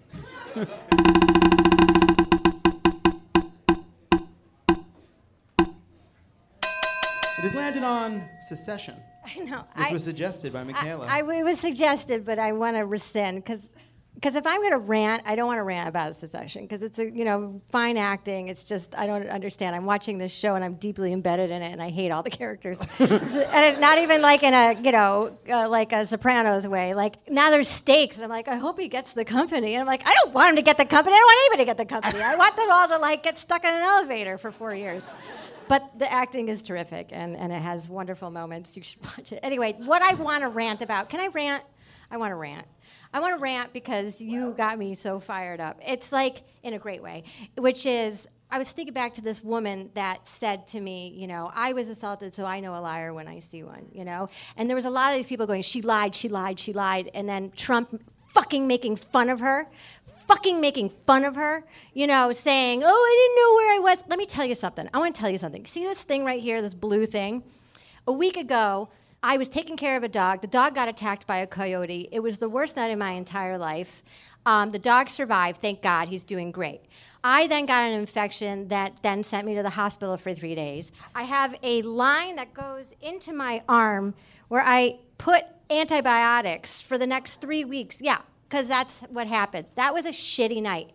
It has landed on secession. I know. Which I, was suggested by Michaela. I, I, it was suggested, but I want to rescind because because if I'm going to rant, I don't want to rant about secession because it's a you know fine acting. It's just I don't understand. I'm watching this show and I'm deeply embedded in it, and I hate all the characters. And it's not even like in a you know uh, like a Sopranos way. Like now there's stakes, and I'm like, I hope he gets the company. And I'm like, I don't want him to get the company. I don't want anybody to get the company. I want them all to like get stuck in an elevator for four years. But the acting is terrific, and, and it has wonderful moments. You should watch it. Anyway, what I want to rant about, can I rant? I want to rant. I want to rant because you got me so fired up. It's like, in a great way, which is, I was thinking back to this woman that said to me, you know, I was assaulted, so I know a liar when I see one, you know? And there was a lot of these people going, she lied, she lied, she lied, and then Trump fucking making fun of her. fucking making fun of her, you know, saying, oh, I didn't know where I was. Let me tell you something. I want to tell you something. See this thing right here, this blue thing? A week ago, I was taking care of a dog. The dog got attacked by a coyote. It was the worst night of my entire life. Um, the dog survived. Thank God. He's doing great. I then got an infection that then sent me to the hospital for three days. I have a line that goes into my arm where I put antibiotics for the next three weeks. Yeah. Because that's what happens. That was a shitty night.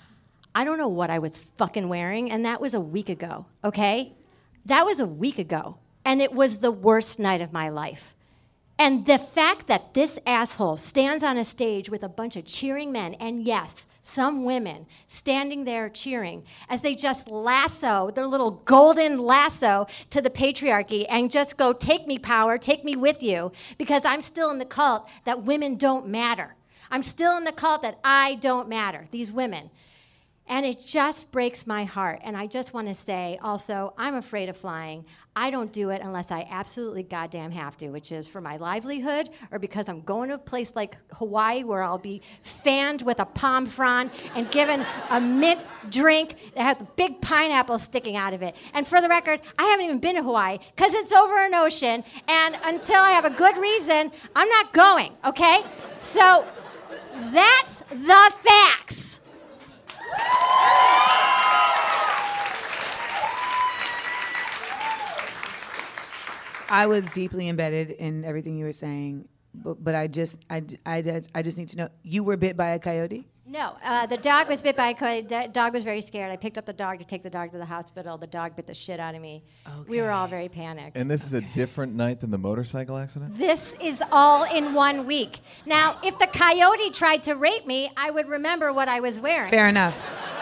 I don't know what I was fucking wearing, and that was a week ago, okay? That was a week ago, and it was the worst night of my life. And the fact that this asshole stands on a stage with a bunch of cheering men, and yes, some women standing there cheering as they just lasso their little golden lasso to the patriarchy and just go, take me, power, take me with you, because I'm still in the cult that women don't matter. I'm still in the cult that I don't matter, these women. And it just breaks my heart. And I just want to say also, I'm afraid of flying. I don't do it unless I absolutely goddamn have to, which is for my livelihood or because I'm going to a place like Hawaii where I'll be fanned with a palm frond and given a mint drink that has a big pineapple sticking out of it. And for the record, I haven't even been to Hawaii because it's over an ocean. And until I have a good reason, I'm not going, okay? So that's the facts. I was deeply embedded in everything you were saying. but, but I just I, I, I just need to know, you were bit by a coyote? No, uh, the dog was bit by a coyote. The dog was very scared. I picked up the dog to take the dog to the hospital. The dog bit the shit out of me. Okay. We were all very panicked. And this is a different night than the motorcycle accident? This is all in one week. Now, if the coyote tried to rape me, I would remember what I was wearing. Fair enough.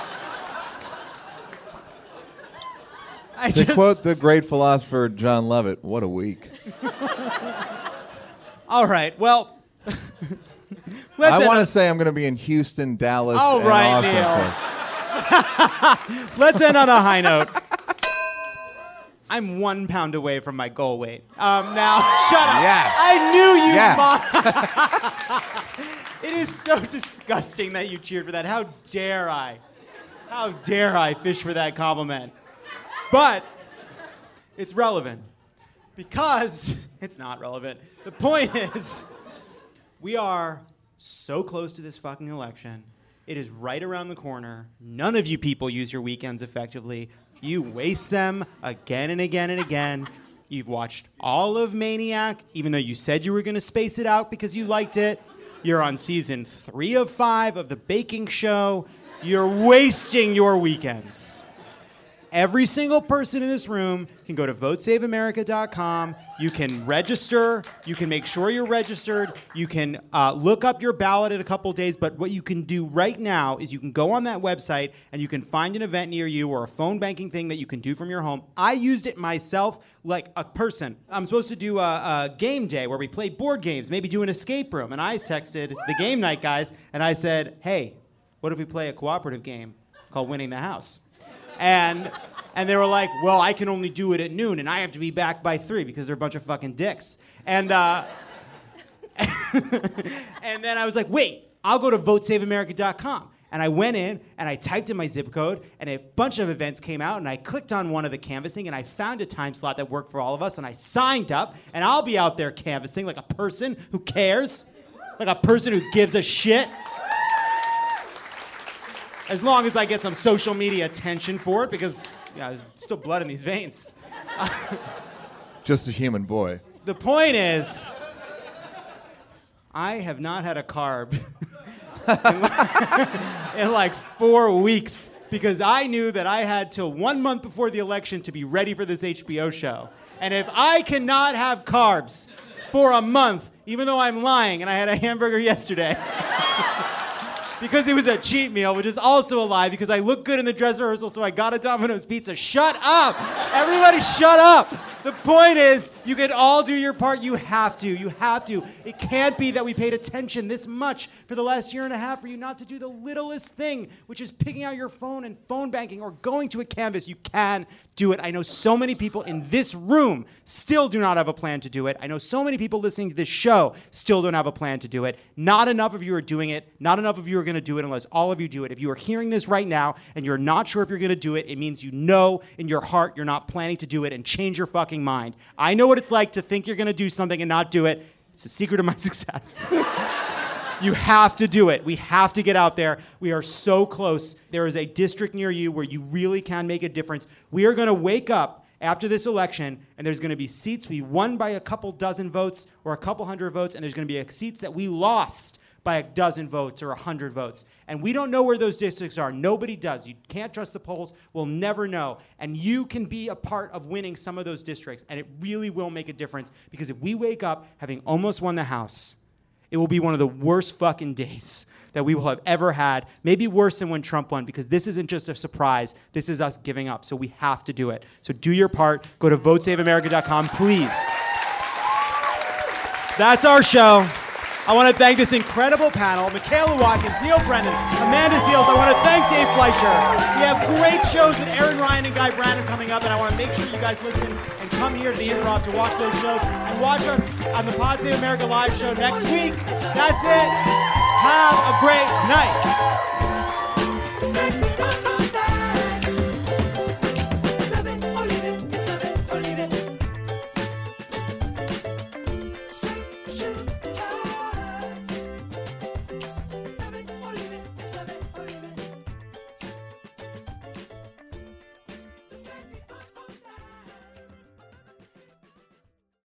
I to just... quote the great philosopher John Lovett, what a week. All right, well... Let's I want to say I'm going to be in Houston, Dallas, All and right, Neil. Let's end on a high note. I'm one pound away from my goal weight. Um, now, shut up. Yeah. I knew you. Yeah. It is so disgusting that you cheered for that. How dare I? How dare I fish for that compliment? But it's relevant because it's not relevant. The point is, we are so close to this fucking election. It is right around the corner. None of you people use your weekends effectively. You waste them again and again and again. You've watched all of Maniac, even though you said you were going to space it out because you liked it. You're on season three of five of The Baking Show. You're wasting your weekends. Every single person in this room can go to vote save america dot com. You can register. You can make sure you're registered. You can uh, look up your ballot in a couple days. But what you can do right now is you can go on that website and you can find an event near you or a phone banking thing that you can do from your home. I used it myself like a person. I'm supposed to do a, a game day where we play board games, maybe do an escape room. And I texted the game night guys and I said, hey, what if we play a cooperative game called Winning the House? And and they were like, well, I can only do it at noon, and I have to be back by three because they're a bunch of fucking dicks. And uh, and then I was like, wait, I'll go to vote save america dot com. And I went in, and I typed in my zip code, and a bunch of events came out, and I clicked on one of the canvassing, and I found a time slot that worked for all of us, and I signed up, and I'll be out there canvassing like a person who cares, like a person who gives a shit. As long as I get some social media attention for it, because yeah, there's still blood in these veins. Just a human boy. The point is, I have not had a carb in, like, in like four weeks because I knew that I had till one month before the election to be ready for this H B O show. And if I cannot have carbs for a month, even though I'm lying and I had a hamburger yesterday, because it was a cheat meal, which is also a lie because I look good in the dress rehearsal, so I got a Domino's pizza. Shut up! Everybody shut up! The point is, you can all do your part. You have to. You have to. It can't be that we paid attention this much for the last year and a half for you not to do the littlest thing, which is picking out your phone and phone banking or going to a canvas. You can do it. I know so many people in this room still do not have a plan to do it. I know so many people listening to this show still don't have a plan to do it. Not enough of you are doing it. Not enough of you are going to do it unless all of you do it. If you are hearing this right now and you're not sure if you're going to do it, it means you know in your heart you're not planning to do it, and change your fucking mind. I know what it's like to think you're going to do something and not do it. It's the secret of my success. You have to do it. We have to get out there. We are so close. There is a district near you where you really can make a difference. We are going to wake up after this election, and there's going to be seats we won by a couple dozen votes or a couple hundred votes, and there's going to be seats that we lost by a dozen votes or a hundred votes. And we don't know where those districts are. Nobody does. You can't trust the polls. We'll never know. And you can be a part of winning some of those districts, and it really will make a difference, because if we wake up having almost won the House, it will be one of the worst fucking days that we will have ever had, maybe worse than when Trump won, because this isn't just a surprise. This is us giving up, so we have to do it. So do your part. Go to vote save america dot com, please. That's our show. I want to thank this incredible panel, Michaela Watkins, Neil Brennan, Amanda Seales. I want to thank Dave Fleischer. We have great shows with Aaron Ryan and Guy Branum coming up, and I want to make sure you guys listen and come here to the Improv to watch those shows and watch us on the Pod Save America Live show next week. That's it. Have a great night.